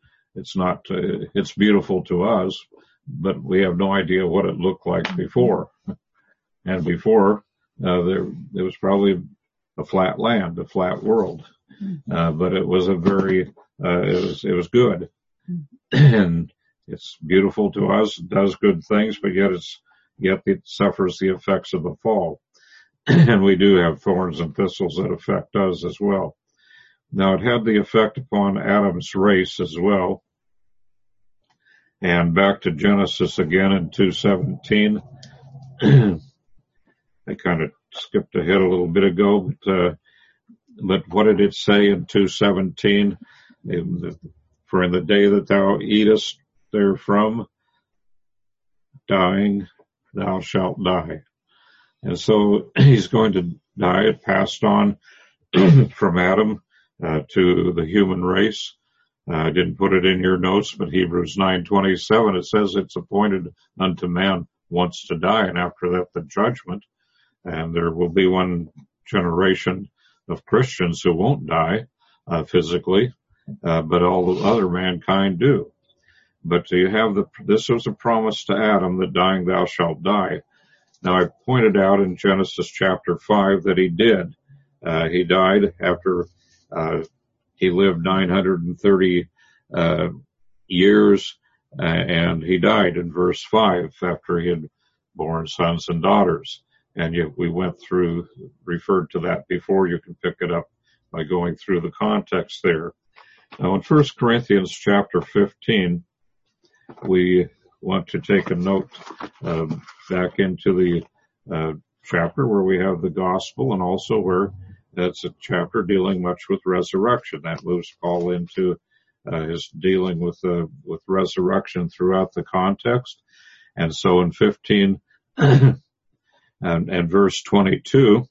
it's beautiful to us, but we have no idea what it looked like before. And before, it was probably a flat land, a flat world. But it was it was good. And it's beautiful to us, it does good things, but yet it suffers the effects of the fall. And we do have thorns and thistles that affect us as well. Now, it had the effect upon Adam's race as well. And back to Genesis again in 2:17. I kind of skipped ahead a little bit ago, but what did it say in 2:17? For in the day that thou eatest therefrom, dying, thou shalt die. And so he's going to die. It passed on from Adam to the human race. I didn't put it in your notes, but Hebrews 9:27, it says it's appointed unto man once to die, and after that the judgment. And there will be one generation of Christians who won't die physically, but all the other mankind do. But you have this was a promise to Adam that dying thou shalt die. Now I pointed out in Genesis chapter 5 that he did. He died after he lived 930 years, and he died in verse 5 after he had born sons and daughters. And yet we referred to that before. You can pick it up by going through the context there. Now in 1 Corinthians chapter 15, we want to take a note back into the chapter where we have the gospel, and also where that's a chapter dealing much with resurrection. That moves Paul into his dealing with resurrection throughout the context. And so in 15, And verse 22,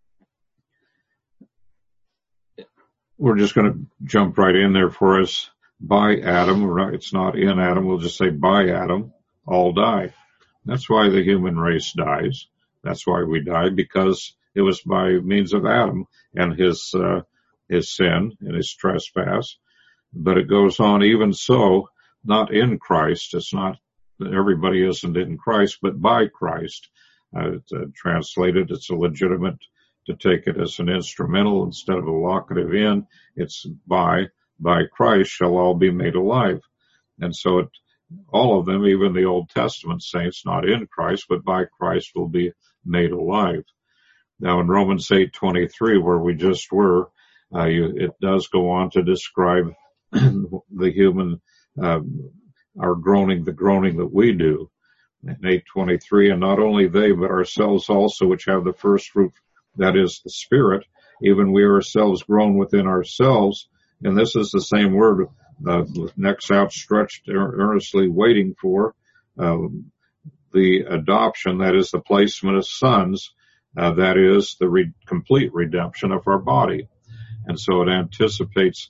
we're just going to jump right in there for us. By Adam, right? It's not in Adam. We'll just say by Adam, all die. That's why the human race dies. That's why we die, because it was by means of Adam and his sin and his trespass. But it goes on, even so, not in Christ. It's not that everybody isn't in Christ, but by Christ. Translated, it's a legitimate to take it as an instrumental instead of a locative in. It's by Christ shall all be made alive. And so all of them, even the Old Testament saints, not in Christ, but by Christ will be made alive. Now in Romans 8:23, where we just were, it does go on to describe the human, our groaning, the groaning that we do. In 8:23, and not only they, but ourselves also, which have the first fruit, that is the Spirit, even we ourselves groan within ourselves. And this is the same word, necks outstretched, earnestly waiting for the adoption, that is the placement of sons, that is the complete redemption of our body. And so it anticipates,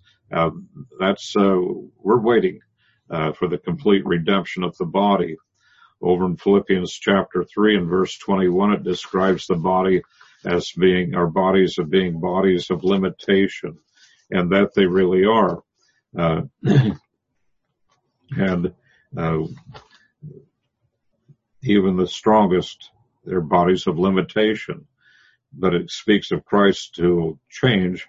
we're waiting for the complete redemption of the body. Over in Philippians chapter 3 and verse 21, it describes the body as being, our bodies as being bodies of limitation, and that they really are. And even the strongest, they're bodies of limitation. But it speaks of Christ who will change.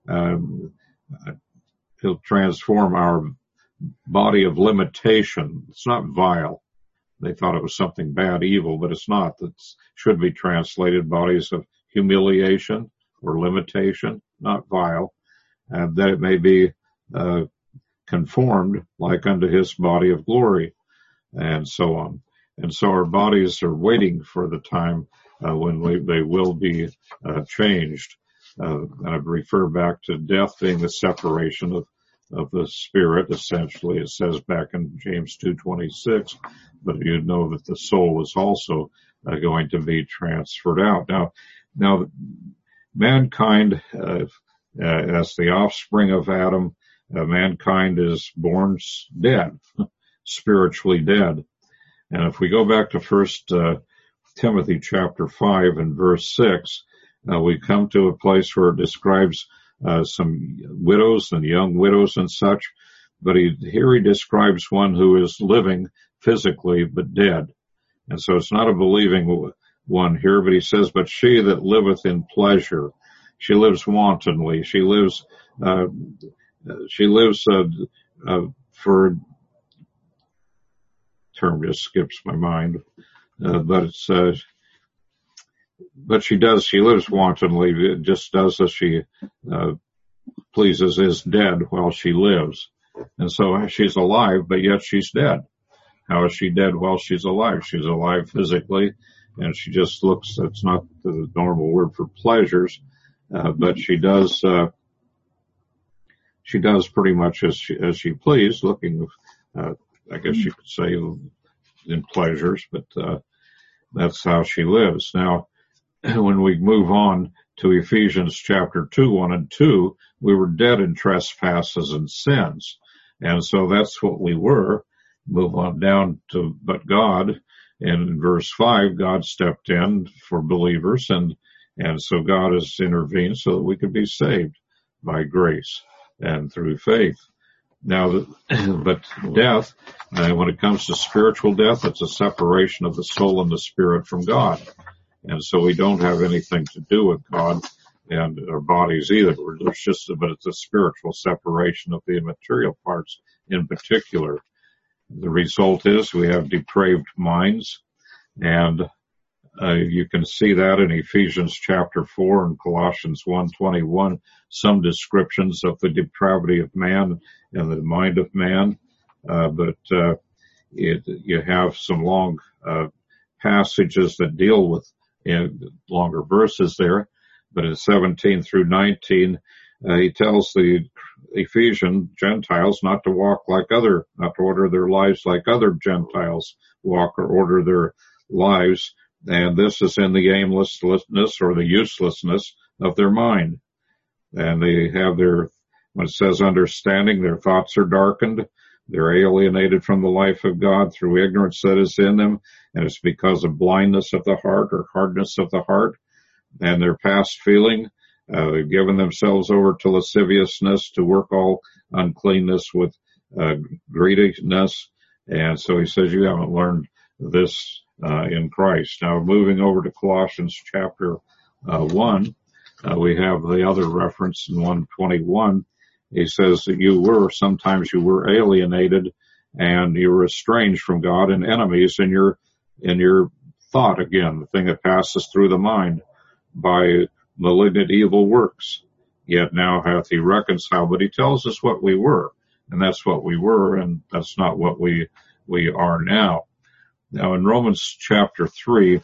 He'll transform our body of limitation. It's not vile. They thought it was something bad, evil, but it's not. It should be translated bodies of humiliation or limitation, not vile, and that it may be conformed like unto his body of glory, and so on. And so our bodies are waiting for the time when they will be changed. And I refer back to death being the separation of the spirit. Essentially, it says back in James 2:26, but you know that the soul is also going to be transferred out. Now, mankind, as the offspring of Adam, mankind is born dead, spiritually dead. And if we go back to 1 Timothy chapter 5 and verse 6, we come to a place where it describes some widows and young widows and such, but here he describes one who is living physically but dead. And so it's not a believing one here, but he says, but she that liveth in pleasure, she lives wantonly, she lives for, term just skips my mind, but she lives wantonly, it just does as she pleases, is dead while she lives. And so she's alive, but yet she's dead. How is she dead while she's alive? She's alive physically, and she just looks, it's not the normal word for pleasures, but she does pretty much as she pleased, looking, I guess you could say, in pleasures, but that's how she lives. Now, when we move on to Ephesians chapter 2, 1 and 2, we were dead in trespasses and sins. And so that's what we were. Move on down to, but God, and in verse 5, God stepped in for believers, and so God has intervened so that we could be saved by grace and through faith. Now, but death, when it comes to spiritual death, it's a separation of the soul and the spirit from God. And so we don't have anything to do with God and our bodies either. But it's a spiritual separation of the immaterial parts in particular. The result is we have depraved minds, and you can see that in Ephesians chapter 4 and Colossians 1:21, some descriptions of the depravity of man and the mind of man. But you have some long passages that deal with longer verses there. But in 17 through 19, he tells the Ephesian Gentiles not to order their lives like other Gentiles walk, or order their lives And this is in the aimlessness or the uselessness of their mind. And they have when it says understanding, their thoughts are darkened. They're alienated from the life of God through ignorance that is in them. And it's because of blindness of the heart or hardness of the heart and their past feeling. They've given themselves over to lasciviousness, to work all uncleanness with greediness. And so he says, you haven't learned this in Christ. Now, moving over to Colossians chapter 1, we have the other reference in 1:21. He says that sometimes you were alienated and you were estranged from God and enemies in your thought, again, the thing that passes through the mind, by malignant evil works. Yet now hath he reconciled. But he tells us what we were, and that's what we were, and that's not what we are now. Now, in Romans chapter 3,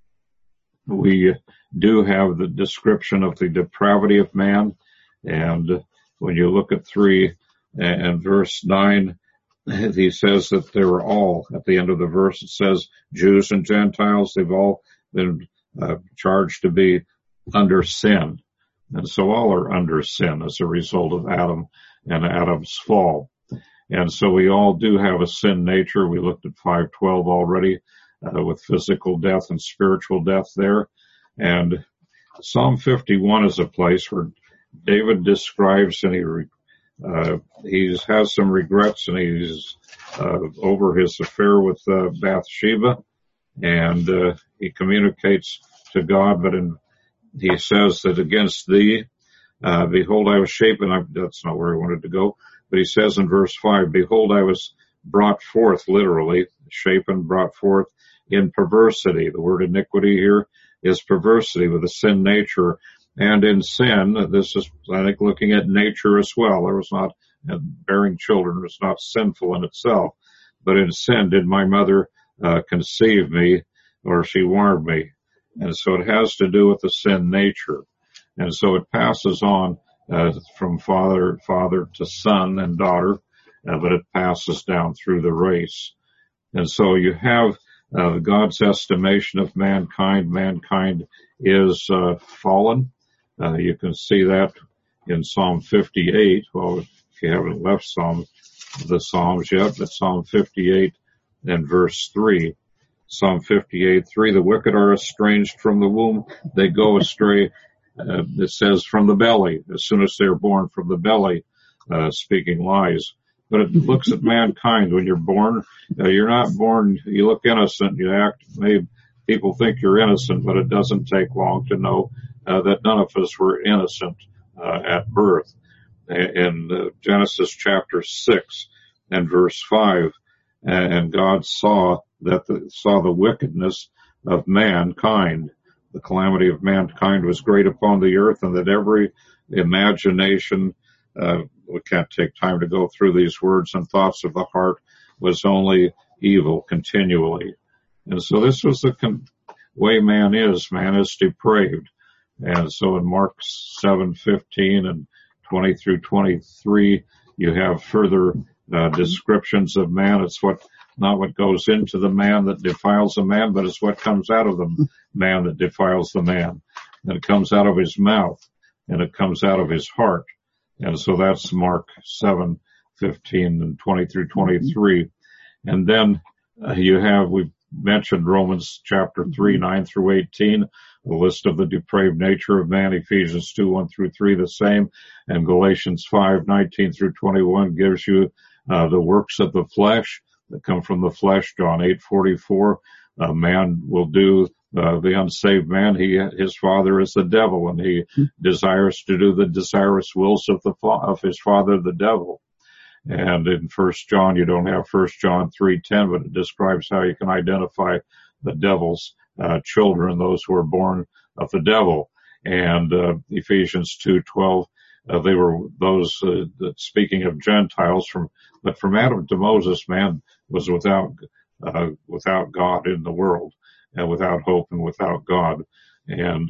we do have the description of the depravity of man. And when you look at 3 and verse 9, he says that they were all, at the end of the verse, it says Jews and Gentiles, they've all been charged to be under sin. And so all are under sin as a result of Adam and Adam's fall. And so we all do have a sin nature. We looked at 5:12 already, with physical death and spiritual death there. And Psalm 51 is a place where David describes, and he has some regrets, and he's over his affair with Bathsheba, and he communicates to God, but he says that against thee, behold, I was shapen. That's not where he wanted to go, but he says in verse 5, behold, I was brought forth, literally, shapen, brought forth in perversity. The word iniquity here is perversity, with a sin nature. And in sin, this is, I think, looking at nature as well. There was not, bearing children was not sinful in itself. But in sin did my mother conceive me, or she warmed me. And so it has to do with the sin nature. And so it passes on from father to son and daughter, but it passes down through the race. And so you have God's estimation of mankind. Mankind is fallen. You can see that in Psalm 58. Well, if you haven't left the Psalms yet, but Psalm 58 and verse 3. Psalm 58:3, the wicked are estranged from the womb. They go astray, it says, from the belly. As soon as they're born, from the belly, speaking lies. But it looks at mankind. When you're born, you're not born, you look innocent, you act, maybe people think you're innocent, but it doesn't take long to know that none of us were innocent at birth. In Genesis chapter 6 and verse 5, and God saw the wickedness of mankind. The calamity of mankind was great upon the earth, and that every imagination, we can't take time to go through these words, and thoughts of the heart was only evil continually. And so this was the way man is. Man is depraved. And so in Mark 7:15 and 20 through 23, you have further descriptions of man. It's not what goes into the man that defiles a man, but it's what comes out of the man that defiles the man. And it comes out of his mouth, and it comes out of his heart. And so that's Mark 7:15 and 20 through 23. And then we've mentioned Romans chapter 3, 9 through 18, a list of the depraved nature of man. Ephesians 2, 1 through 3, the same. And Galatians 5, 19 through 21 gives you the works of the flesh that come from the flesh. John 8:44, man will do, the unsaved man, his father is the devil, and he desires to do the desirous wills of his father, the devil. And in 1 John, you don't have 1 John 3:10, but it describes how you can identify the devil's children, those who are born of the devil. And Ephesians 2:12, they were those speaking of Gentiles, but from Adam to Moses, man was without God in the world, and without hope and without God. And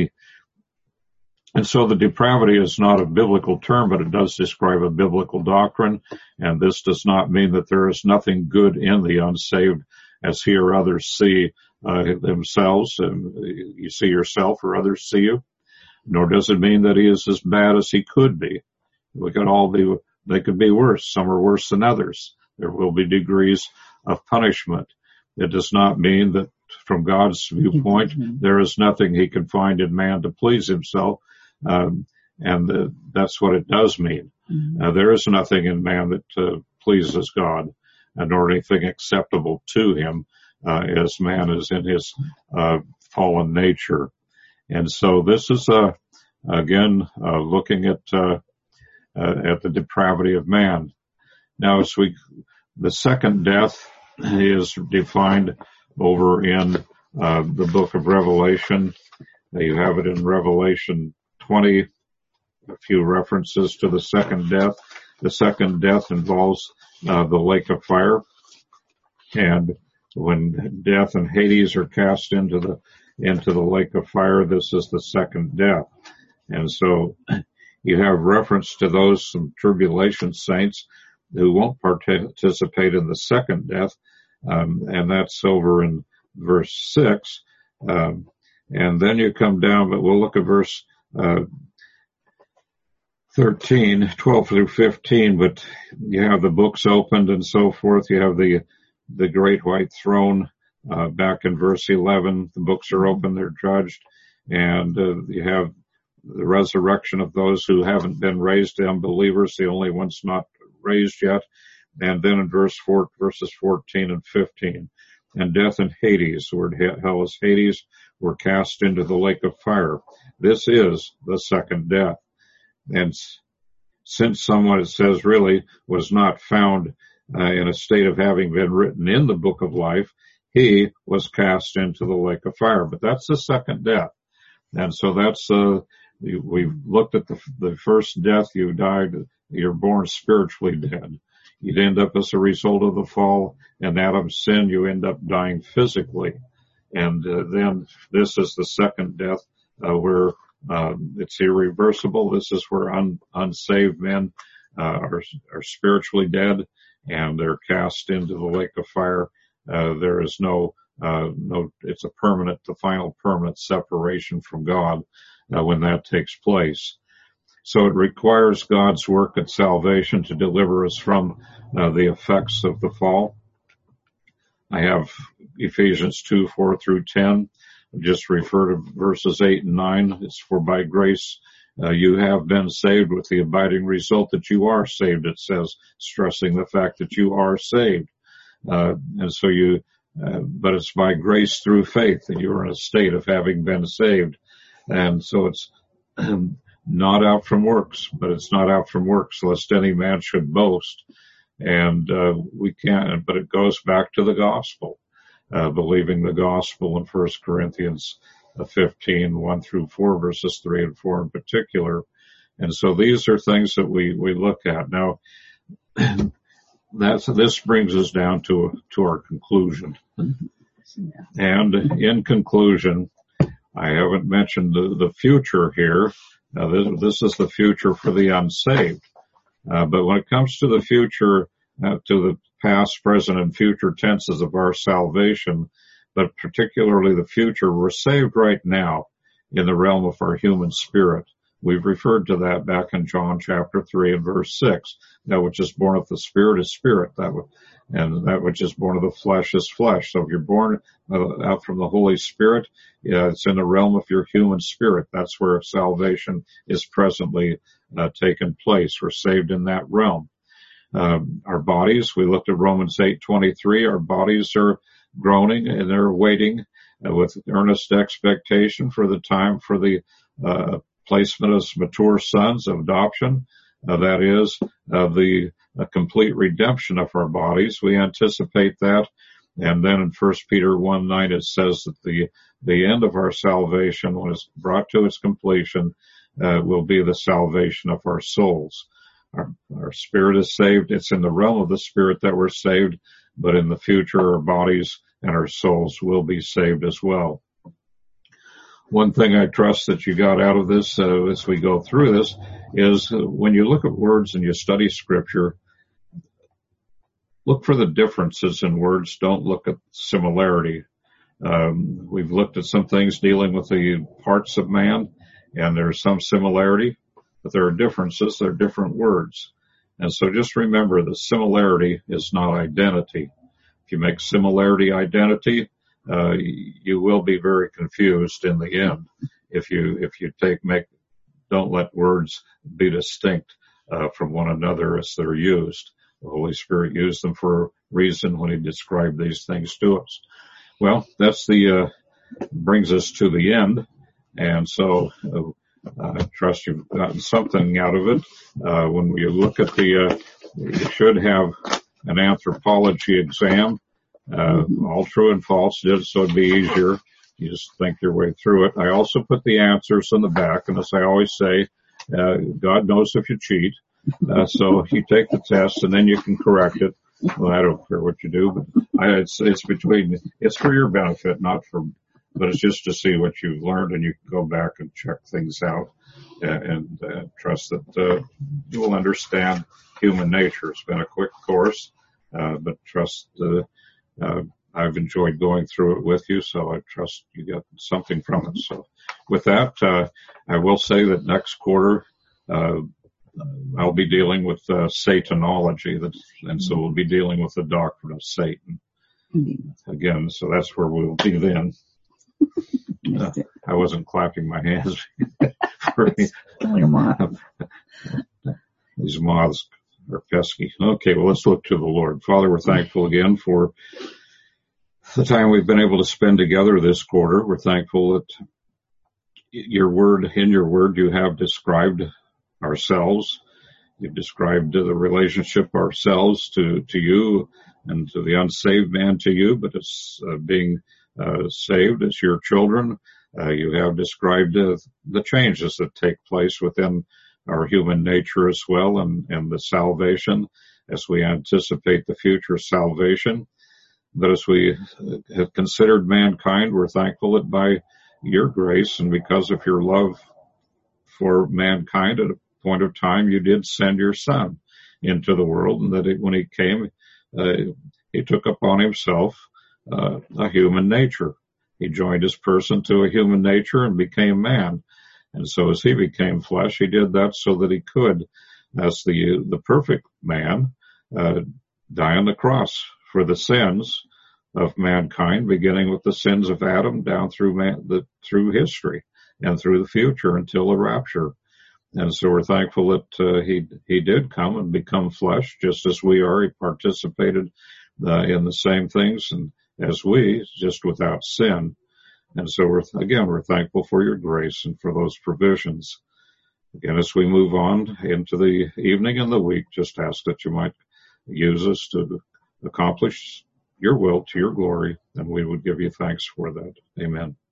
so the depravity is not a biblical term, but it does describe a biblical doctrine. And this does not mean that there is nothing good in the unsaved, as he or others see themselves, and you see yourself or others see you, nor does it mean that he is as bad as he could be. They could be worse. Some are worse than others. There will be degrees of punishment. It does not mean that from God's viewpoint, there is nothing he can find in man to please himself. That's what it does mean. There is nothing in man that pleases God, nor anything acceptable to him, as man is in his fallen nature. And so this is again looking at the depravity of man. Now, the second death is defined over in the book of Revelation. You have it in Revelation 20. A few references to the second death. The second death involves the lake of fire, and when death and Hades are cast into the lake of fire, this is the second death. And so you have reference to those some tribulation saints who won't participate in the second death, and that's over in verse 6. And then you come down, but we'll look at verse 13, 12 through 15, but you have the books opened and so forth. You have the great white throne, back in verse 11. The books are open, they're judged, and you have the resurrection of those who haven't been raised, the unbelievers, the only ones not raised yet. And then in verses 14 and 15, and death and Hades, the word hell is Hades, were cast into the lake of fire. This is the second death. And since someone, it says, really was not found in a state of having been written in the book of life, he was cast into the lake of fire. But that's the second death. And so that's, we've looked at the first death. You died, you're born spiritually dead. You'd end up as a result of the fall and Adam's sin, you end up dying physically. And then this is the second death, where it's irreversible. This is where unsaved men are spiritually dead, and they're cast into the lake of fire. There is it's the final permanent separation from God when that takes place. So it requires God's work at salvation to deliver us from the effects of the fall. I have Ephesians 2, 4 through 10. Just refer to verses 8 and 9. It's for by grace you have been saved, with the abiding result that you are saved, it says, stressing the fact that you are saved. And so but it's by grace through faith that you're in a state of having been saved. And so it's not out from works, but it's not out from works lest any man should boast. And we can't, but it goes back to the gospel. Believing the gospel in 1 Corinthians 15, 1 through 4, verses 3 and 4 in particular. And so these are things that we look at. Now, this brings us down to our conclusion. And in conclusion, I haven't mentioned the future here. This is the future for the unsaved. But when it comes to the future, to the past, present, and future tenses of our salvation, but particularly the future, we're saved right now in the realm of our human spirit. We've referred to that back in John chapter 3 and verse 6. That which is born of the Spirit is spirit, and that which is born of the flesh is flesh. So if you're born out from the Holy Spirit, it's in the realm of your human spirit. That's where salvation is presently taken place. We're saved in that realm. Our bodies, we looked at Romans 8:23. Our bodies are groaning and they're waiting with earnest expectation for the time for the placement as mature sons of adoption. That is the complete redemption of our bodies. We anticipate that. And then in 1 Peter 1:9, it says that the end of our salvation, when it's brought to its completion, will be the salvation of our souls. Our spirit is saved. It's in the realm of the spirit that we're saved, but in the future, our bodies and our souls will be saved as well. One thing I trust that you got out of this as we go through this is when you look at words and you study Scripture, look for the differences in words. Don't look at similarity. We've looked at some things dealing with the parts of man, and there's some similarity, but there are differences. There are different words. And so just remember that similarity is not identity. If you make similarity identity, you will be very confused in the end. If you don't let words be distinct from one another as they're used. The Holy Spirit used them for a reason when He described these things to us. Well, that's brings us to the end, and so I trust you've gotten something out of it. When we look at you should have an anthropology exam, all true and false, just so it'd be easier. You just think your way through it. I also put the answers in the back, and as I always say, God knows if you cheat. So you take the test and then you can correct it. Well, I don't care what you do, but it's for your benefit, but it's just to see what you've learned, and you can go back and check things out and trust that you will understand human nature. It's been a quick course, but trust I've enjoyed going through it with you, so I trust you got something from it. So with that, I will say that next quarter, I'll be dealing with Satanology, and so we'll be dealing with the doctrine of Satan again. So that's where we'll be then. I wasn't clapping my hands for these moths are pesky. Okay, well, let's look to the Lord. Father, we're thankful again for the time we've been able to spend together this quarter. We're thankful that in your word you have described ourselves. You've described the relationship ourselves to you and to the unsaved man to you, but it's being saved as your children. You have described the changes that take place within our human nature as well, and the salvation as we anticipate the future salvation. But as we have considered mankind, we're thankful that by your grace and because of your love for mankind, at a point of time you did send your Son into the world, and that when he came, he took upon himself a human nature. He joined his person to a human nature and became man. And so as he became flesh, he did that so that he could, as the perfect man, die on the cross for the sins of mankind, beginning with the sins of Adam down through history and through the future until the rapture. And so we're thankful that he did come and become flesh, just as we are. He participated in the same things and as we, just without sin. And so we're thankful for your grace and for those provisions. Again, as we move on into the evening and the week, just ask that you might use us to accomplish your will to your glory, and we would give you thanks for that. Amen.